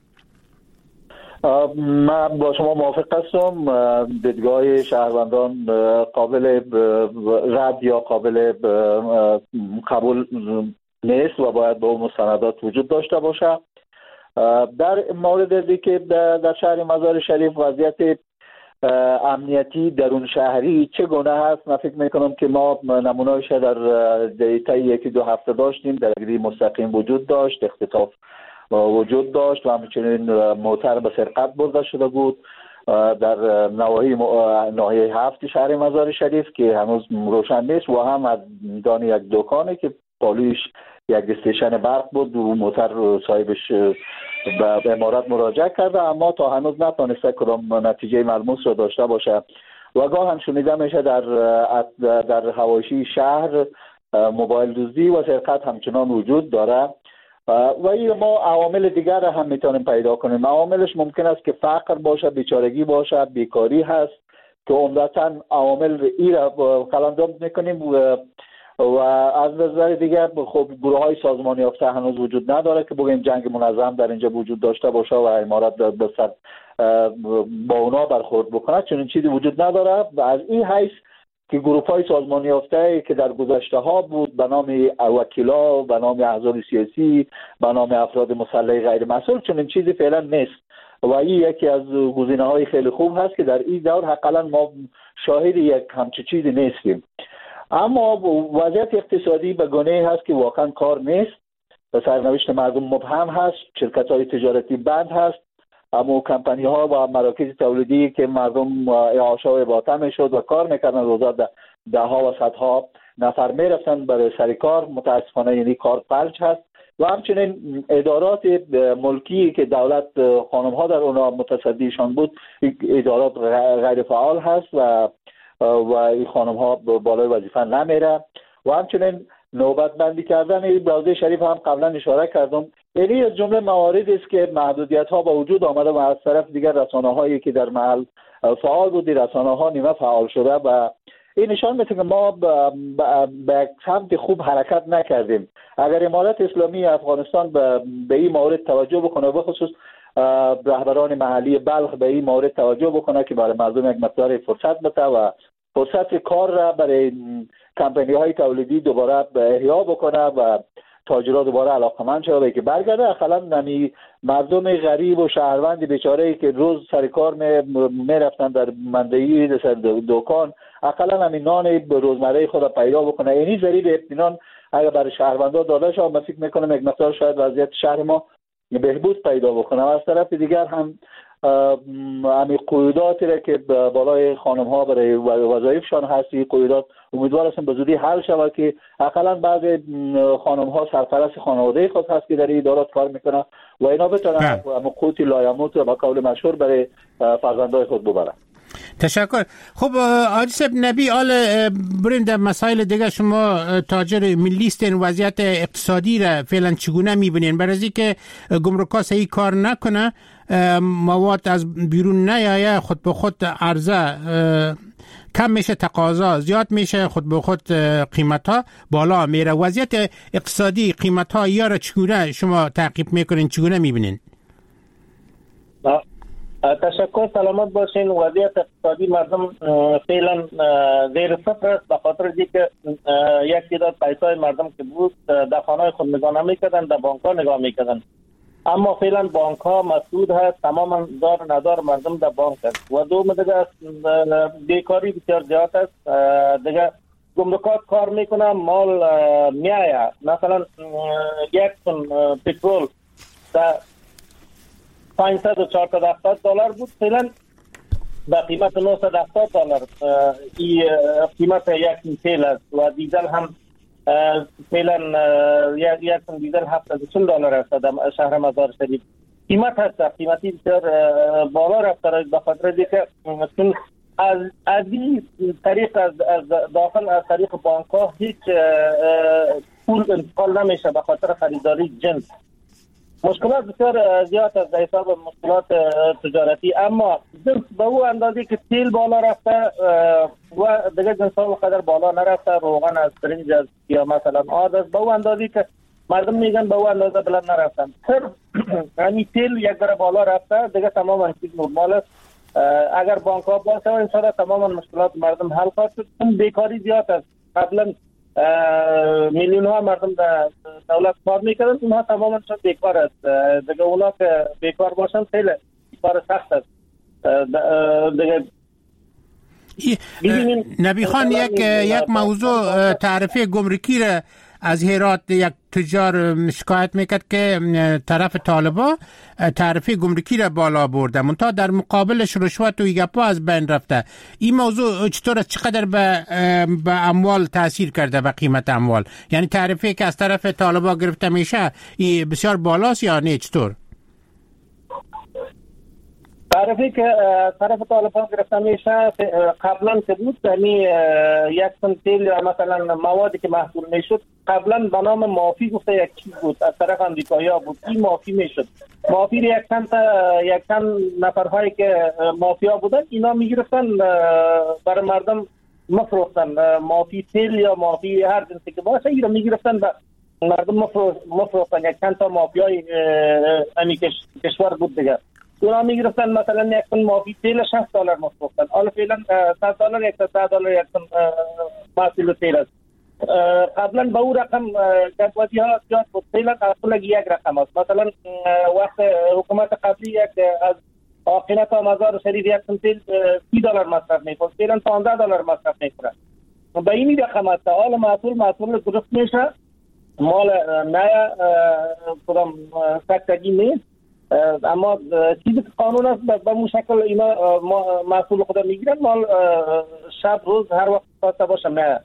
من با شما موافق هستم. دیدگاه شهروندان قابل رد یا قابل قبول نیست و باید با مستندات وجود داشته باشه. در مورد که در شهر مزار شریف وضعیت امنیتی درون شهری چگونه هست، من فکر میکنم که ما نمونه‌اش در طی 1-2 هفته داشتیم. درگیری مستقیم وجود داشت، اختطاف وجود داشت و همچنین موتر به سرقت برده شده بود در ناحیه 7 شهر مزار شریف که هنوز روشن نیست و هم از دان یک دکانه که پالیش یک استیشن برق بود و موتر صاحبش به امارت مراجعه کرده اما تا هنوز نتونسته کدام نتیجه ملموس رو داشته باشه و گاه هم شنیده میشه در حواشی شهر موبایل دزدی و سرقت همچنان وجود داره و این ما عوامل دیگر هم میتونیم پیدا کنیم. عواملش ممکن است که فقر باشه، بیچارگی باشه، بیکاری هست که عمدتاً عوامل ای را قلمداد میکنیم و از نظر دیگر خب گروه های سازمانی یافته هنوز وجود نداره که بگیم جنگ منظم در اینجا وجود داشته باشه و امارت به سر با اونا برخورد بکنه، چون این چیزی وجود نداره و از این حیث که گروه‌های سازمانی یافته که در گذشته ها بود به نام وکیلا، به نام احزاب سیاسی، به نام افراد مسلح غیر مسئول، چون این چیزی فعلا نیست و این یکی از گزینه‌های خیلی خوب هست که در این دور حداقل ما شاهد یک همچین چیزی نیستیم. اما وضعیت اقتصادی به گونه‌ای هست که واقعا کار نیست و سرنوشت مردم مبهم هست. شرکت‌های تجارتی بند هست، اما کمپانی‌ها و مراکز تولیدی که مردم اعاشه و احاطه می‌شد و کار می‌کردن، روزانه ده‌ها و صدها نفر می‌رفتن برای سر کار، متاسفانه یعنی کار فلج هست. و همچنین ادارات ملکی که دولت خانم‌ها در اونها متصدیشان بود، ادارات غیر فعال هست و این خانم‌ها بالای وظیفه نمیره. و همچنین نوبت بندی کردن بازه شریف هم قبلا اشاره کردم، یعنی از جمله مواردی است که محدودیت‌ها به وجود آمده و از طرف دیگر رسانه‌هایی که در محل فعال بود، رسانه‌ها نیمه فعال شده و این نشان میده که ما به سمت خوب حرکت نکردیم. اگر امارت اسلامی افغانستان به این مورد توجه بکنه، به خصوص رهبران محلی بلخ به این مورد توجه بکنه که برای مردم یک مقدار فرصت بده و فرصت کار را برای کمپانی‌های تولیدی دوباره احیا بکنه و تاجرها دوباره علاقمند شده که برگرده، اقلا نمی مردم غریب و شهروند بیچاره‌ای که روز سر کار میرفتن در مندهی در دکان، اقلا همین نان روزمره خود پیدا بکنه. یعنی ذریب اطمینان اگر برای شهروندان داده شد، من فکر میکنم یک مقدار شاید وضعیت شهر ما بهبود پیدا بکنه. و از طرف دیگر هم همین قیوداتی را که بالای خانم‌ها برای وظایفشان هستی، قیودات امیدوار هستم به زودی حل شود که اقلا بعض خانم‌ها سرپرست خانواده خود هست که در این ادارات کار میکنه و اینا بتونن قوت لایموت و با قول مشهور برای فرزندای خود ببرن. تشکر. خب حاجی صاحب نبی، آل بریم در مسائل دیگه. شما تاجر ملیستین، وضعیت اقتصادی را فعلا چگونه میبینین؟ برای از که گمرک‌ها صحیح کار نکنه، مواد از بیرون نیایه، خود به خود عرضه کم میشه، تقاضا زیاد میشه، خود به خود قیمت‌ها بالا میره. وضعیت اقتصادی، قیمت‌ها یا را چگونه شما تعقیب میکنین، چگونه میبینین؟ تشکر، سلامت باشین. وضعیت اقتصادی مردم فعلا زیر صفر است، به خاطر اینکه یک تعداد پیسای مردم که بود در خانه‌های خود نگاه نمی‌کردن، در بانک‌ها نگاه می‌کردن. اما فعلا بانک‌ها مسدود هست، تماما دار ندار مردم در بانک است. و دوم دیگه بیکاری بسیار زیاد است. دیگه گمرکات کار میکنه، مال میایه. مثلا یک تن پترول در 500 و 470 دلار بود، فعلا به قیمت 970 دلار این قیمت یک تیل است. و دیزل هم فعلا یک تن دیزل 740 دلار است در شهر مزار شریف. قیمت هست، قیمتی بسیار بالا رفته، به خاطر اینکه چون از این طریق از داخل از طریق بانک ها هیچ پول انتقال نمیشه به خاطر خریداری جنس. مشکلات بسیار زیاد است در حساب مشکلات تجارتی. اما جنس به او اندازه که تیل بالا رفته و دیگه جنس ها قدر بالا نرفته، روغن از برنج از یا مثلا آد است، به او اندازه که مردم میگن به او اندازه بلند نرفتن. صرف همین تیل یک ذره بالا رفته، دیگه تماما چیز نرمال است. اگر بانک ها باشه ان شاء الله تماما مشکلات مردم حل خواهد شد. چون بیکاری زیاد است. قبلا میلیون ها مردم در دولت کار میکردن، اونها تماما شد بیکار است. دیگه اونا که بیکار باشن خیلی کار سخت است. دیگه نبی خان یک موضوع تعرفه گمرکی را از هرات یک تجار شکایت میکرد که طرف طالبا تعرفه گمرکی را بالا برده، منتها در مقابلش رشوت و گپا از بین رفته. این موضوع چطور است؟ چقدر به اموال تاثیر کرده، به قیمت اموال؟ یعنی تعرفه که از طرف طالبا گرفته میشه بسیار بالاست یا نه؟ چطور؟ تعرفه که طرف طالبان گرفته میشه قبلا که بود، یعنی یک تن تیل یا مثلا موادی که محصول میشد قبلا به نام مافی گفته یک چیز بود، از طرف امریکایی‌ها بود، این مافی میشد. مافی یک تن نفرهایی که مافیا بودن اینا میگرفتن برای مردم مفروختن. مافی تیل یا مافی هر جنسی که باشه اینا میگرفتن به مردم مفروختن. یک چند تا مافیای امی کشور بود دیگه، اونا میگرفتن مثلا یک تن مافی تیل 60 دلار مفروختن. حالا فعلا 100 دلار 110 دلار یک تن محصول تیل است. قبلا به اون رقم گدوازی ها زیاد بود، فعلا اصلا یک رقم است. مثلا وقت حکومت قبلی یک از آقینه تا مزار شریف یک تن تیل 30 دلار مصرف میکنه، فعلا 15 دلار مصرف میکنه. به این قیمت حال محصول درست میشه، مال نه کدام سکتگی نیست، اما چیزی که قانون است به اون شکل اینا محصول خود میگیرن، مال شب روز هر وقت خواسته باشه نه.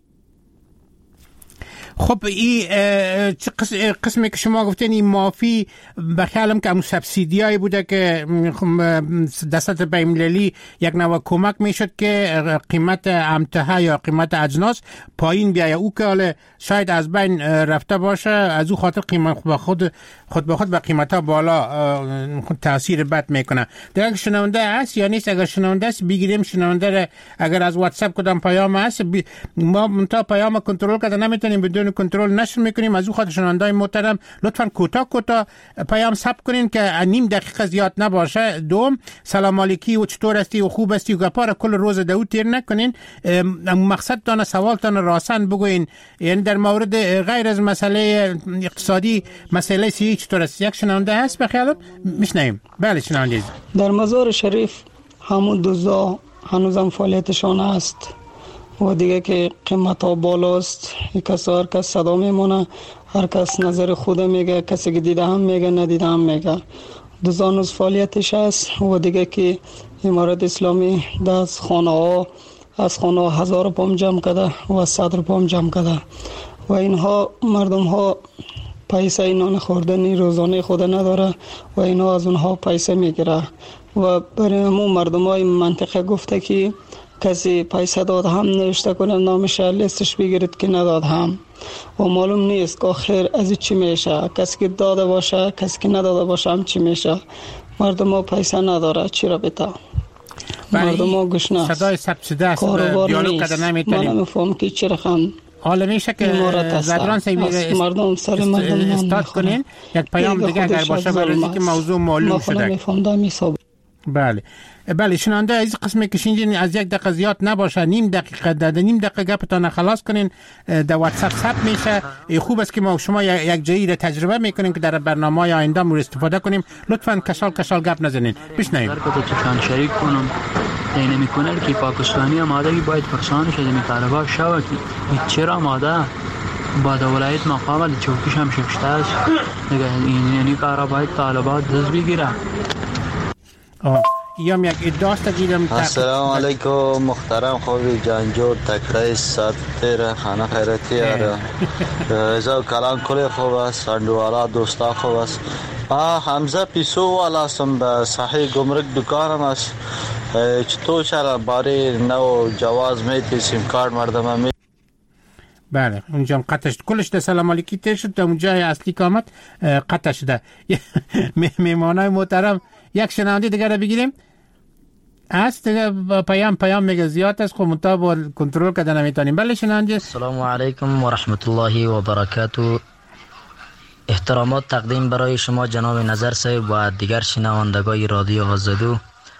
خب این قسمی که شما گفتین این معافی بخیالم که همون سبسیدیایی بوده که دستت بین‌المللی یک نوع کمک میشد که قیمت امتحه یا قیمت اجناس پایین بیایه، او که حالا شاید از بین رفته باشه، از او خاطر قیمت خود به خود به قیمت ها بالا تاثیر بد میکنه. در شنونده است یا نیست؟ اگر شنونده است بگیریم شنونده را، اگر از واتساپ کدام پیام است ما منتها پیام کنترل کرده نمیتونیم، بدون کنترل نشر میکنیم. از او خاطر شنوندای محترم لطفاً کوتاه پیام ثبت کنین که نیم دقیقه زیاد نباشه. دوم، سلام علیکی و چطور هستی و خوب هستی و گپار کل روز دو تیر نکنین، مقصدتان سوالتان راسن بگوین، یعنی در مورد غیر از مسئله اقتصادی مسئله سی چطور است. یک شنونده هست بخیالت میشنویم. بله شنونده. در مزار شریف همون دزدا هنوزم فعالیتشان است و دیگه که قیمت ها بالاست، هر کس صدا میمونه، هر کس نظر خود میگه، کسی که دیده هم میگه ندیده هم میگه. دزدانوز فعالیتش است و دیگه که امارت اسلامی از خانه ها 1000 پام جمع کرده و 100 پام جمع کرده و اینها مردم ها پیسه نان خوردنی روزانه خود نداره و اینها از اونها پیسه میگیره و برای همون مردم های منطقه گفته که کسی پیسه داد هم نوشته کنه نامش لیستش بگیرید که نداد هم، و معلوم نیست که آخر از چی میشه، کسی که داده باشه کسی که نداده باشه هم چی میشه. مردم ها پیسه نداره چی را بتا، مردم ها گشنه صدای سبسیده است، دیالوگ کرده نمیتونیم. من نمیفهم که چی رقم حالا میشه که زدران مردم سر مردم استاد کنین. یک پیام دیگه اگر باشه برای که موضوع معلوم شده. بله شنونده از قسمی که شنیدین از 1 دقیقه زیاد نباشه، نیم دقیقه گپتان خلاص کنین، در واتساپ ثبت میشه. خوب است که ما شما یک جایی را تجربه میکنین که در برنامه‌های آینده مورد استفاده کنیم. لطفاً کشال گپ نزنین. بشنویم. چند شریک کنم این میکنه که پاکستانی آماده باید پرسان شده میطالبه شود چرا آماده با ولایت مقام چوکیش هم شکسته است دیگه، این یعنی کارا باید طالبات دست بگیره. یک ادعاست دیدم. السلام علیکم محترم خوبی جانجور تکرای ساتر خانه خیرتی آره رضا کلان کلی خوب است، اندوالا دوستا خوب است. حمزه پیسو والا هستم، به صحیح گمرک دکانم است. چطور شده باری نو جواز میتی سیم کارت مردم می. بله اونجا قطعش کلش ده سلام علیکی تیر شد، در اونجای اصلی که آمد قطع شده. میمانای محترم یک شنونده دیگر رو بگیریم. است دیگه پیام میگه زیاد است، خب منطقه با کنترل کردن نمیتونیم. بله شنونده. السلام علیکم و رحمت الله و برکاته. احترامات تقدیم برای شما جناب نظر صاحب و دیگر شنوندگان رادیو آزادی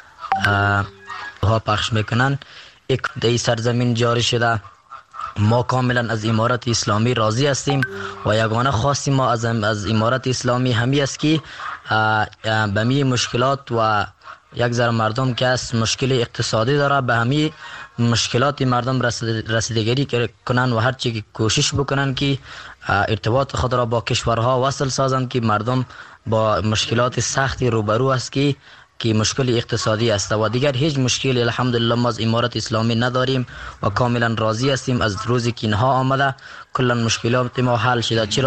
ها پخش میکنن. یک دی سرزمین جاری شده، ما کاملا از امارت اسلامی راضی هستیم و یگانه خواست ما از امارت اسلامی همی است که به می مشکلات و یک ذره مردم که از مشکل اقتصادی داره به همی مشکلات مردم رسیدگی کنن و هر چی کوشش بکنن که ارتباط خود را با کشورها وصل سازند که مردم با مشکلات سختی روبرو است که مشکل اقتصادی است و دیگر هیچ مشکلی الحمدلله ما از امارت اسلامی نداریم و کاملا راضی هستیم. از روزی که اینها آمده کلا مشکلات ما حل شده. چرا؟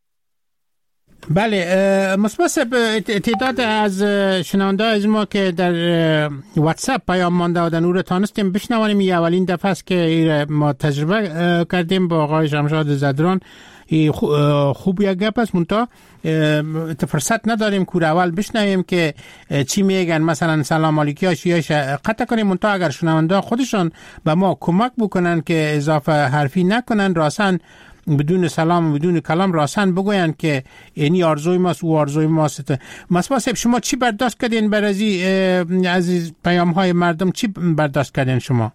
بله مصباح تعداد از شنونده از ما که در واتساپ پیام مانده و در نور تانستیم بشنوانیم. این اولین دفعه است که ما تجربه کردیم با آقای شمشاد زدران. خوب یک گپ است، منتها فرصت نداریم که اول بشنویم که چی میگن. مثلا سلام علیکی ها شیعش قطع کنیم، منتها اگر شنونده خودشان به ما کمک بکنن که اضافه حرفی نکنن، راسن بدون سلام و بدون کلام راسن بگوین که اینی آرزوی ماست و آرزوی ماست. مصباح صاحب شما چی برداشت کردین بر از پیام های مردم؟ چی برداشت کردین شما؟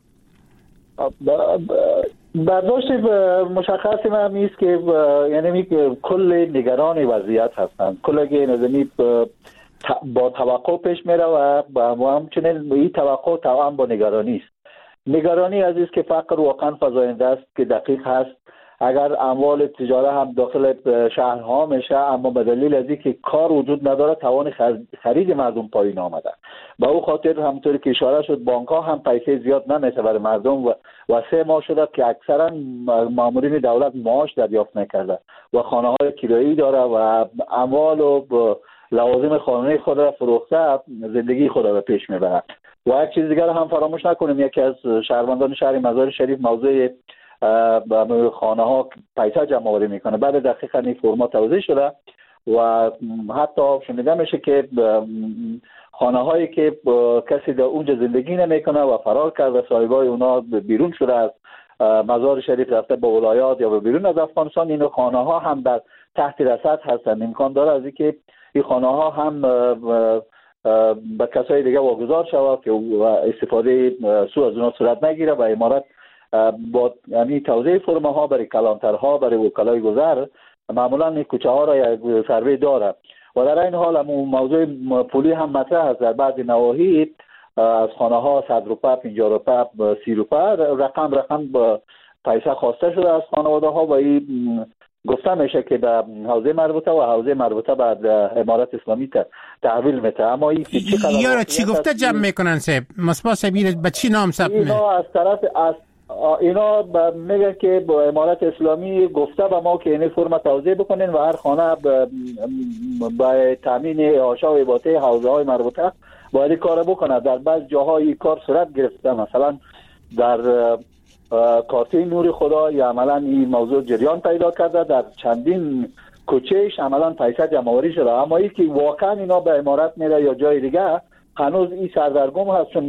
برداشت مشخصی من نیست که یعنی کل نگران وضعیت هستند، کل که نظمی با توقع پیش میره و همچنین این توقع طبعا با نگرانی است. نگرانی عزیز که فقر واقعا فزاینده است که دقیق هست. اگر اموال تجاره هم داخل شهرها میشه، اما به دلیل از اینکه کار وجود نداره توان خرید مردم پایین آمده. به او خاطر همونطوری که اشاره شد بانک ها هم پیسه زیاد نمیشه برای مردم و 3 ماه شده که اکثرا مامورین دولت معاش دریافت نکرده و خانه های کرایی داره و اموال و لوازم خانگی خود را فروخته زندگی خود را پیش میبرد. و یک چیز دیگر هم فراموش نکنیم، یکی از شهروندان شهر مزار شریف موضوع خانه ها پیسه جمع آوری میکنه. بعد دقیقاً این فرما توضیح شده و حتی شنیده میشه که خانه هایی که کسی در اونجا زندگی نمیکنه و فرار کرده، صاحبای اونا بیرون شده از مزار شریف رفته به ولایات یا به بیرون از افغانستان، این خانه ها هم در تحت رصد هستند. امکان داره از اینکه این خانه ها هم به کسای دیگه واگذار شود که استفاده سو از اونا صورت نگیره و امارت با یعنی توزیع فرما ها برای کلانترها، برای وکلای گذر معمولا این کوچه ها را یک سروی داره و در این حال موضوع پولی هم مطرح است. در بعضی نواحی از خانه ها 100 روپه، 50 روپه، 30 روپه رقم پیسه خواسته شده از خانواده ها و این گفته میشه که به حوزه مربوطه و حوزه مربوطه بعد امارت اسلامی تحویل میده. اما این یارا چی گفته جمع میکنن صاحب مصباح سبیل به چی نام ثبت اینا از طرف اینا میگن که با امارت اسلامی گفته به ما که این فرم توزیع بکنین و هر خانه به تامین آشا و ایباته حوزه های مربوطه باید کار بکنه. در بعض جاهای کار صورت گرفته، مثلا در کارته نور خدا یا عملا این موضوع جریان پیدا کرده، در چندین کوچهش عملا پیسه جمع‌آوری شده، اما این که واقعا اینا به امارت میره یا جای دیگه هنوز این سردرگم هست، چون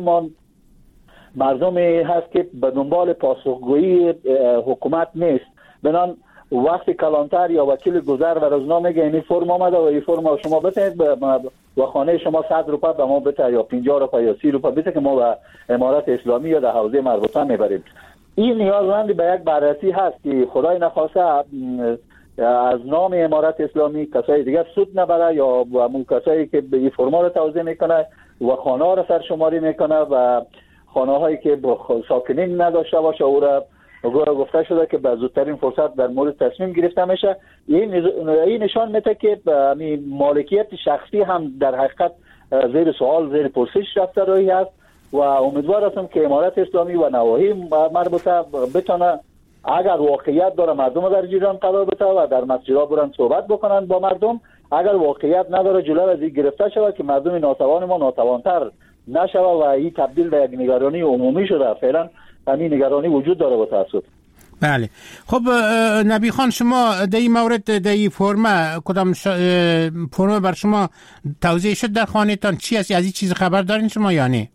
مردمی هست که به دنبال پاسخگویی حکومت نیست. بنان وقتی کلانتر یا وکیل گذر و روزنامه میگه این فرم آمده و این فرم شما بتید و خانه شما 100 روپه به ما بده یا 50 روپه یا 30 روپه بده که ما به امارت اسلامی یا در حوزه مربوطه میبریم. این نیازمند به یک بررسی هست که خدای نخواسته از نام امارت اسلامی کسای دیگر سود نبره یا همون کسایی که به این فرما رو توزیع میکنه و خانه ها رو سرشماری میکنه و خانه هایی که ساکنین نداشته باشه او را گفته شده که به زودترین فرصت در مورد تصمیم گرفته میشه. این نشان میده که مالکیت شخصی هم در حقیقت زیر سوال، زیر پرسش رفته روی است و امیدوار هستم که امارت اسلامی و نواحی مربوطه بتونه اگر واقعیت داره مردم در جریان قرار بده و در مسجدها برن صحبت بکنن با مردم، اگر واقعیت نداره جلو از این گرفته شود که مردم ناتوان ما ناتوانتر نشود و این تبدیل به یک نگرانی عمومی شده. فعلا همین نگرانی وجود داره با تاسف. بله. خب نبی خان، شما در این مورد در این فرما کدام فرما بر شما توزیع شد در خانه تان؟ چی است؟ از این چیز خبر دارین شما یا نه؟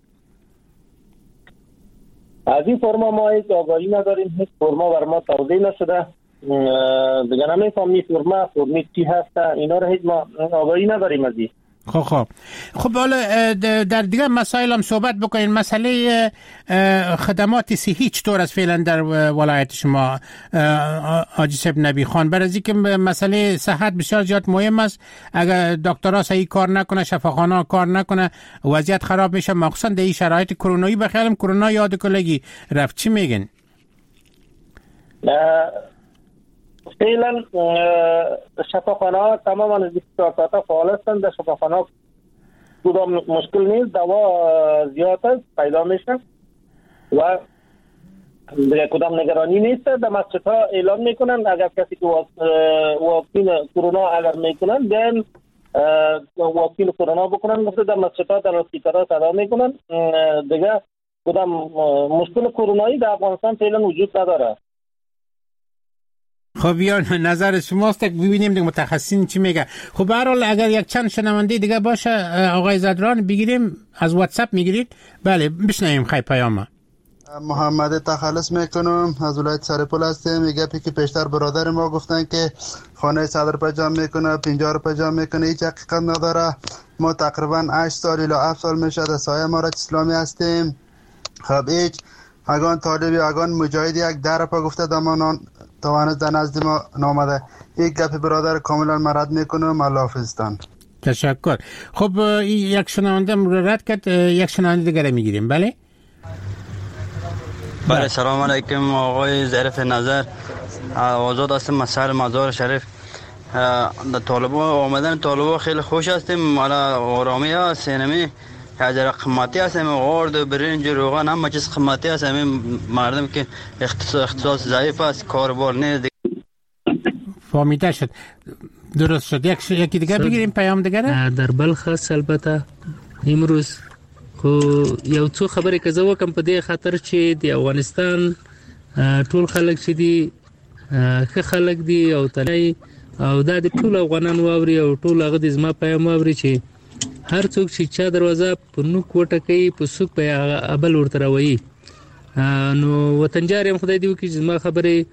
از این فرما ما هیچ آگاهی نداریم، هیچ فرما بر ما توزیع نشده. دیگه نمیفهمیم فرما چی هست، اینا رو هیچ ما آگاهی نداریم از این. خب حالا در دیگه مسائل هم صحبت بکنین. مسئله خدمات صحی چطور است فعلا در ولایت شما حاجی صاحب نبی خان؟ برای اینکه مسئله صحت بسیار زیاد مهم است. اگر دکترها صحیح کار نکنه، شفاخانه کار نکنه، وضعیت خراب میشه، مخصوصا در این شرایط کرونایی. بخیالم کرونا یاد کلگی رفت، چی میگن؟ فعلا شفاخانه ها تماما 24 ساعته فعال هستند. در شفاخانه ها کدام مشکل نیست، دوا زیاد است پیدا میشه و کدام نگرانی نیست. در مسجد ها اعلان میکنن اگر کسی که واکسین کرونا اگر میکنن بیان واکسین کرونا بکنن. گفته در مسجد ها در اسپیکرها صدا میکنن. دیگه کدام مشکل کرونایی در افغانستان فعلا وجود نداره. خب یا نظر شماست که ببینیم دیگه متخصصین چی میگه. خب به هر حال اگر یک چند شنونده دیگه باشه آقای زدران بگیریم، از واتساپ میگیرید؟ بله بشنویم. خیلی پیام. محمد تخلص میکنم از ولایت سرپل هستم. میگه که پیشتر برادر ما گفتن که خانه 100 روپیه جمع میکنه، 50 روپیه جمع میکنه، هیچ حقیقت نداره. ما تقریبا 8 سال الی 7 سال میشه در سایه امارت اسلامی هستیم. خب هیچ اگان طالبی اگان مجاهدی یک درپا گفته دمانان توانست در نزد ما نامده. یک گپ برادر کاملا مرد میکنم. الله حافظتان. تشکر. خب یک شنونده رد کرد، یک شنونده دیگه میگیریم. بله بله سلام علیکم آقای ظریف نظر. آزاد هستم مسائل مزار شریف. طالبان آمدن طالبان خیلی خوش هستیم. حالا آرامی هست سینمی که قیمتی هست، غارد و برنج و روغن همه چیز قیمتی هست. مردم که اقتصاد ضعیف است، کاربار نیست. فهمیده شد، درست شد. یکی دیگه بگیریم پیام دیگه. در بلخ هست البته امروز خو یو څو خبرې که زه وکم په دې خاطر چې د افغانستان ټول خلک چې دي ښه خلک دي او تلای او دا د ټول افغانان واوري او ټول هغه د زما پیام واوري چې هر څوک چې چا دروازه په نوک وټکوي په سوک په ابل ورته راوایي. نو وطنجار یم خدای دې وکړي چې زما خبرې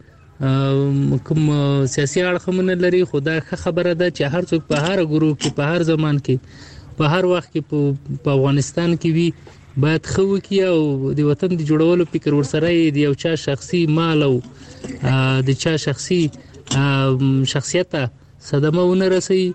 کوم سیاسي اړخ هم نه لري، خو دا ښه خبره ده چې هر څوک په هر ګروپ کې په هر زمان کې په هر وخت کې په افغانستان کې وي باید ښه وکړي او د وطن د جوړولو فکر ورسره د یو چا شخصي مال او د چا شخصي شخصیت صدمه ونه رسي.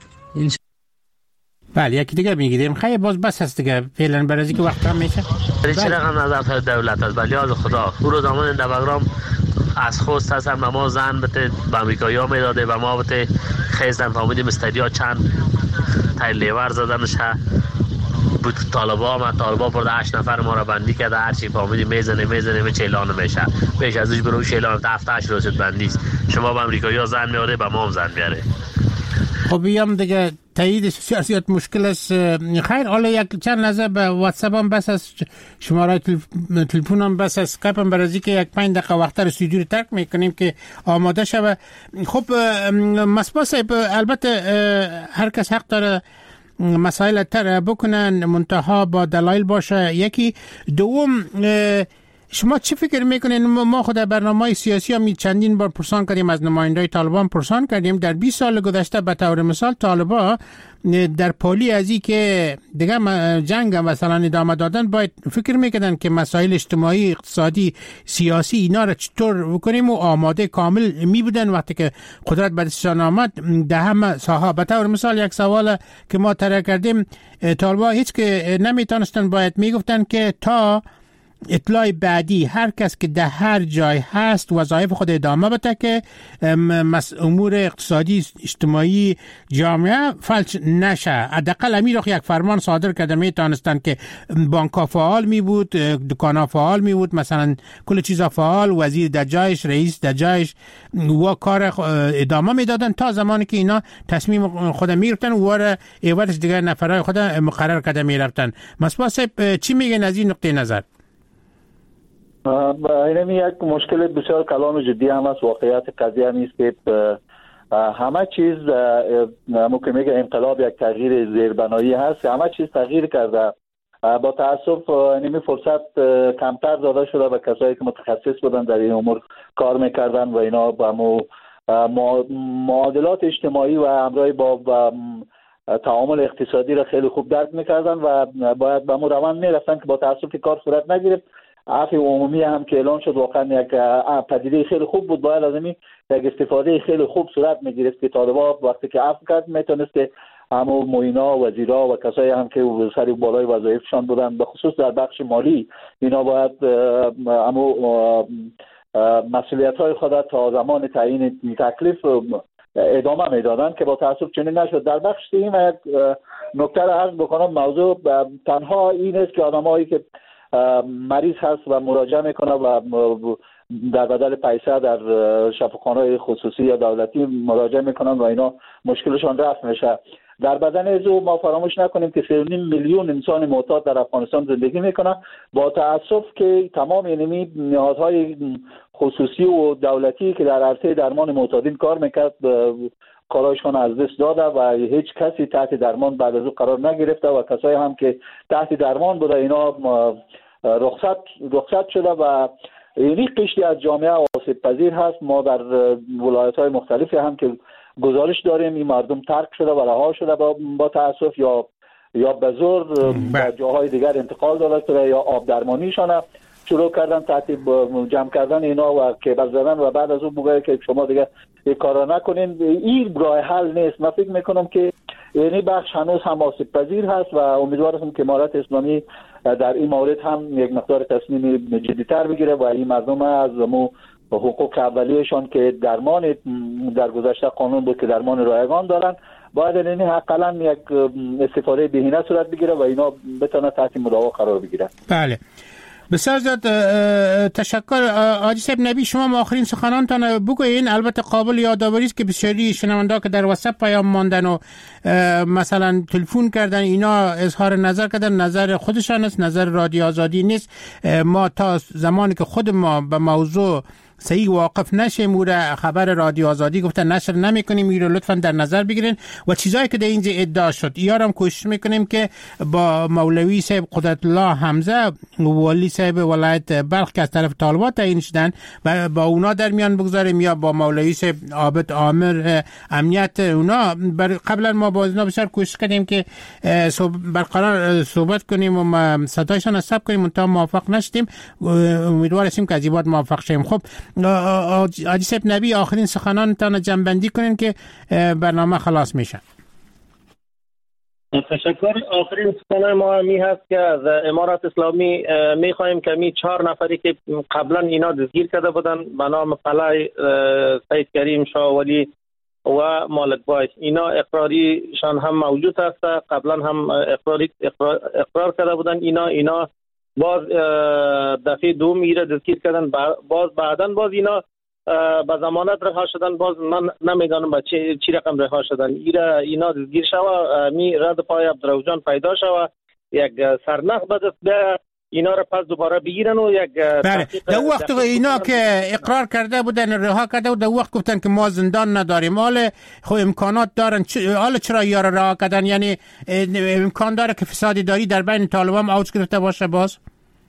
بله یکی دیگه میگیریم. خیلی باز بس هست دیگه فعلا برای که وقت هم میشه. چه رقم نظر دولت است ولی از خدا او رو زمان دوغرام از خوست هستن و ما زن بته به امریکایی ها میداده و ما بته خیزن فهمیدیم استادیا چند تایل لیور زدنش بود. طالبا برده 8 نفر ما را بندی کرده، هرچی فهمیدیم میزنه چیلان میشه پیش ازش برو چیلان تا 7-8 روز بندیست. شما به امریکایی ها زن میاره به ما هم زن میاره. خب بیام دیگه تایید سیاست مشکل است. خیر حالا یک چند لحظه به واتساپ هم بس است، شماره تلفن هم بس است، اسکایپ هم برای که یک 5 دقیقه وقت رو استودیو رو ترک میکنیم که آماده شود. خب مصباح صاحب البته هر کس حق داره مسائل تر بکنن منتها با دلایل باشه. یکی دوم شما چی فکر میکنین؟ ما خود در برنامه سیاسی هم چندین بار پرسان کردیم، از نمایندای طالبان پرسان کردیم. در 20 سال گذشته به طور مثال طالبان در پالی ازی که دیگه جنگ مثلا ادامه دادن باید فکر میکردن که مسائل اجتماعی، اقتصادی، سیاسی اینا را چطور بکنیم و آماده کامل می بودن وقتی که قدرت به دستشان آمد در همه ساحه. به طور مثال یک سوال که ما طرح کردیم، طالبان هیچ که نمیتونستن باید میگفتن که تا اطلاع بعدی هر کس که در هر جای هست وظایف خود ادامه بده که امور اقتصادی اجتماعی جامعه فلج نشه. حداقل امیر یک فرمان صادر کرده میتونستن که بانک فعال می بود، دکان فعال می بود، مثلا کل چیزا فعال، وزیر در جایش، رئیس در جایش و کار ادامه میدادن تا زمانی که اینا تصمیم خود میگرفتن و ایوالش دیگر نفرای خود مقرر کرده میرفتن. مصباح صاحب چی میگن از این نقطه نظر؟ اینمی یک مشکل بسیار کلان و جدی هم است. واقعیت قضیه هم است که همه چیز ممکن میگه انقلاب یک تغییر زیربنایی هست، همه چیز تغییر کرده. با تاسف اینمی فرصت کمتر داده شده به کسایی که متخصص بودن در این امور کار میکردن و اینا با معادلات اجتماعی و همراه با تعامل اقتصادی را خیلی خوب درک میکردن و باید به امور روان میرفتن که با تاسف کار صورت نگرفت. عفو عمومی هم که اعلان شد واقعا یک پدیده خیلی خوب بود. باید از این یک استفاده خیلی خوب صورت میگرفت که طالبان وقتی که عفو کرد میتونست که همو معینا، وزیرا و کسایی هم که سر بالای وظایفشان بودن به خصوص در بخش مالی اینا باید همو مسئولیت‌های خود تا زمان تعیین تکلیف ادامه میدادن که با تاسف چنین نشد. در بخش این یک نکته را عرض بکنم. موضوع تنها این است که آدمایی که مریض هست و مراجعه میکنه و در بدل پیسه در شفاخانه‌های خصوصی یا دولتی مراجعه میکنن و اینا مشکلشان رفع میشه. در بدن از او ما فراموش نکنیم که 3.5 میلیون انسان معتاد در افغانستان زندگی میکنن. با تاسف که تمام اینمی نهادهای خصوصی و دولتی که در عرصه درمان معتادین کار میکرد کارایشان از دست داده و هیچ کسی تحت درمان بعد از او قرار نگرفته و کسایی هم که تحت درمان بوده اینا رخصت شده و این قشری از جامعه آسیب پذیر هست. ما در ولایت‌های مختلفی هم که گزارش داریم این مردم ترک شده و رها شده با تاسف یا به زور به جاهای دیگر انتقال داده شده یا آب درمانیشان شروع کردن تحت جمع کردن اینا و کیبل زدن و بعد از اون بگه که شما دیگه این کارا نکنین. این راه حل نیست. من فکر میکنم که یعنی بخش هنوز هم آسیب پذیر هست و امیدوارم که امارت اسلامی در این مورد هم یک مقدار تصمیم جدی‌تر بگیره و این مردم از حقوق اولیه‌شان که درمان در گذشته قانون بود که درمان رایگان دارن باید یعنی حداقل یک استفاده بهینه صورت بگیره و اینا بتونه تحت مداوا قرار بگیره. بله بسیار زیاد تشکر. حاجی صاحب نبی شما آخرین سخنانتان بگوین. البته قابل یادآوری است که بسیاری شنونده که در واتساپ پیام ماندن و مثلا تلفن کردن اینا اظهار نظر کردن، نظر خودشان است، نظر رادیو آزادی نیست. ما تا زمانی که خود ما به موضوع صحیح واقف نشیم و خبر رادیو آزادی گفتن نشر نمی‌کنیم، این رو لطفاً در نظر بگیرین و چیزایی که در اینجا ادعا شد یارم کوشش میکنیم که با مولوی صاحب قدرت الله حمزه ولی صاحب ولایت بلخ که از طرف طالبان تعیین شدن و با اونا در میان بگذاریم یا با مولوی صاحب عابد عامر امنیت اونا. قبلا ما با اینا بسیار کوشش کردیم که برقرار صحبت کنیم و صدایشان ثبت کنیم، منتها موفق نشدیم. امیدوار هستیم که از این بعد موفق شیم. خب حاجی صاحب نبی آخرین سخنانتان جمع‌بندی کنین که برنامه خلاص میشه. تشکر. آخرین سخنان ما می هست که از امارت اسلامی می خواهیم که می 4 نفری که قبلا اینا دستگیر کرده بودن به نام فلای سید کریم شاه ولی و مالک بای، اینا اقراریشان هم موجود است. قبلا هم اقرار کرده بودن. اینا باز دفعه دوم ایره دستگیر کردن، باز بعدن باز اینا به ضمانت رها شدن. باز من نمیدانم با چی رقم رها شدن. اینا دستگیر شوه می رد پای عبدالرحمن پیدا شوه یک سرنخ بده اینا را پس دوباره بگیرن و یک بله. در وقت اینا که اقرار کرده بودن رها کرده بود، در وقت گفتن که ما زندان نداریم، حال خب امکانات دارن، حالا چرا یارا رها کردن؟ یعنی امکان داره که فساد اداری در بین طالبان اوج گرفته باشه؟ باز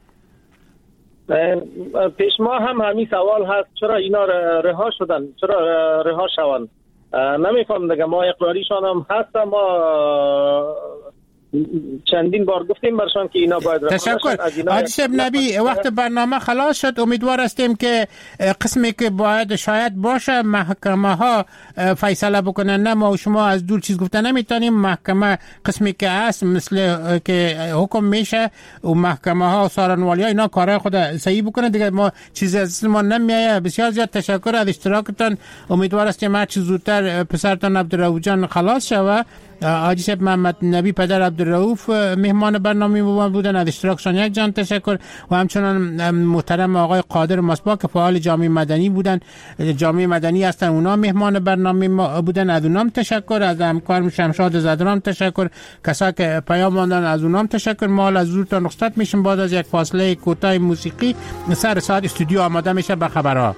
پیش ما هم همین سوال هست، چرا اینا رها شدن، چرا رها شوند؟ نمیفهم دیگه. ما اقراریشان هم هست، ما چندین بار گفتیم برشان که اینا باید رها شد. تشکر. حاجی صاحب نبی وقت برنامه خلاص شد. امیدوار هستیم که قسمی که باید شاید باشه محکمه ها فیصله بکنن. نه ما و شما از دور چیز گفتن نمیتونیم. محکمه قسمی که هست مثل که حکم میشه و محکمه ها و سارنوالی ها اینا کارهای خود صحیح بکنه دیگه. ما چیزی از ما نمیایه. بسیار زیاد تشکر از اشتراکتان. امیدوار هستیم هر چه زودتر پسرتان عبدالرؤوف جان خلاص شوه. حاجی صاحب محمد نبی پدر عبدالرؤوف مهمان برنامه ما بودن. از اشتراکشان یک جان تشکر و همچنان محترم آقای قادر مصباح که فعال جامعه مدنی بودن، جامعه مدنی هستن، اونا مهمان برنامه ما بودن. از اونام تشکر. از همکارم شمشاد زدران تشکر. کسا که پیام ماندن از اونام تشکر. ما از زودتان رخصت میشیم بعد از یک فاصله کوتاه موسیقی. سر ساعت استودیو آماده میشه به خبرها.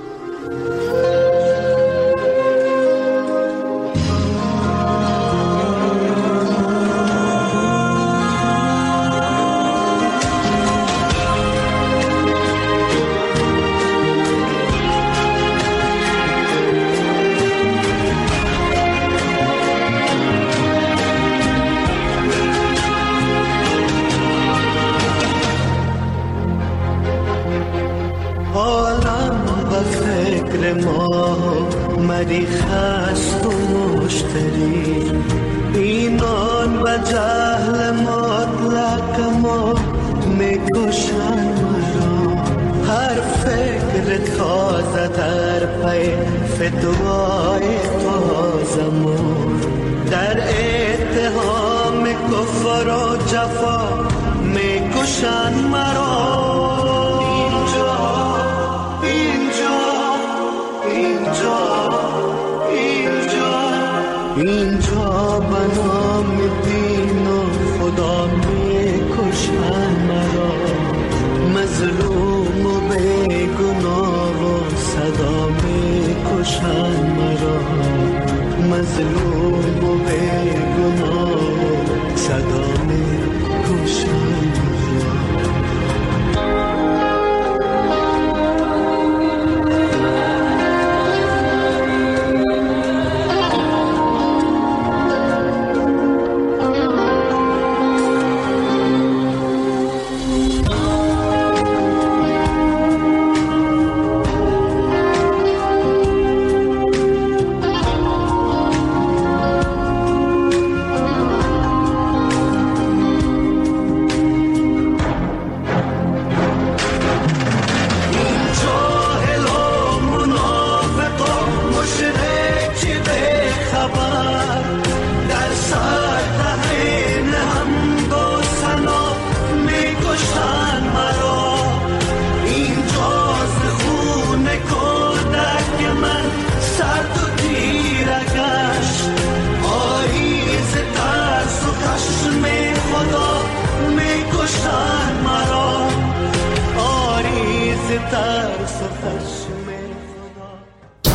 مری خست و مشتری اینان و جهل مطلق ما میکشن مرا. هر فکر تازه در پی فتوای تازمون در اتهام کفر و جفا میکشن مرا. اینجا بنام دین و خدا میکشن مرا. مظلوم و بیگناه و صدا میکشن مرا. مظلوم و بیگناه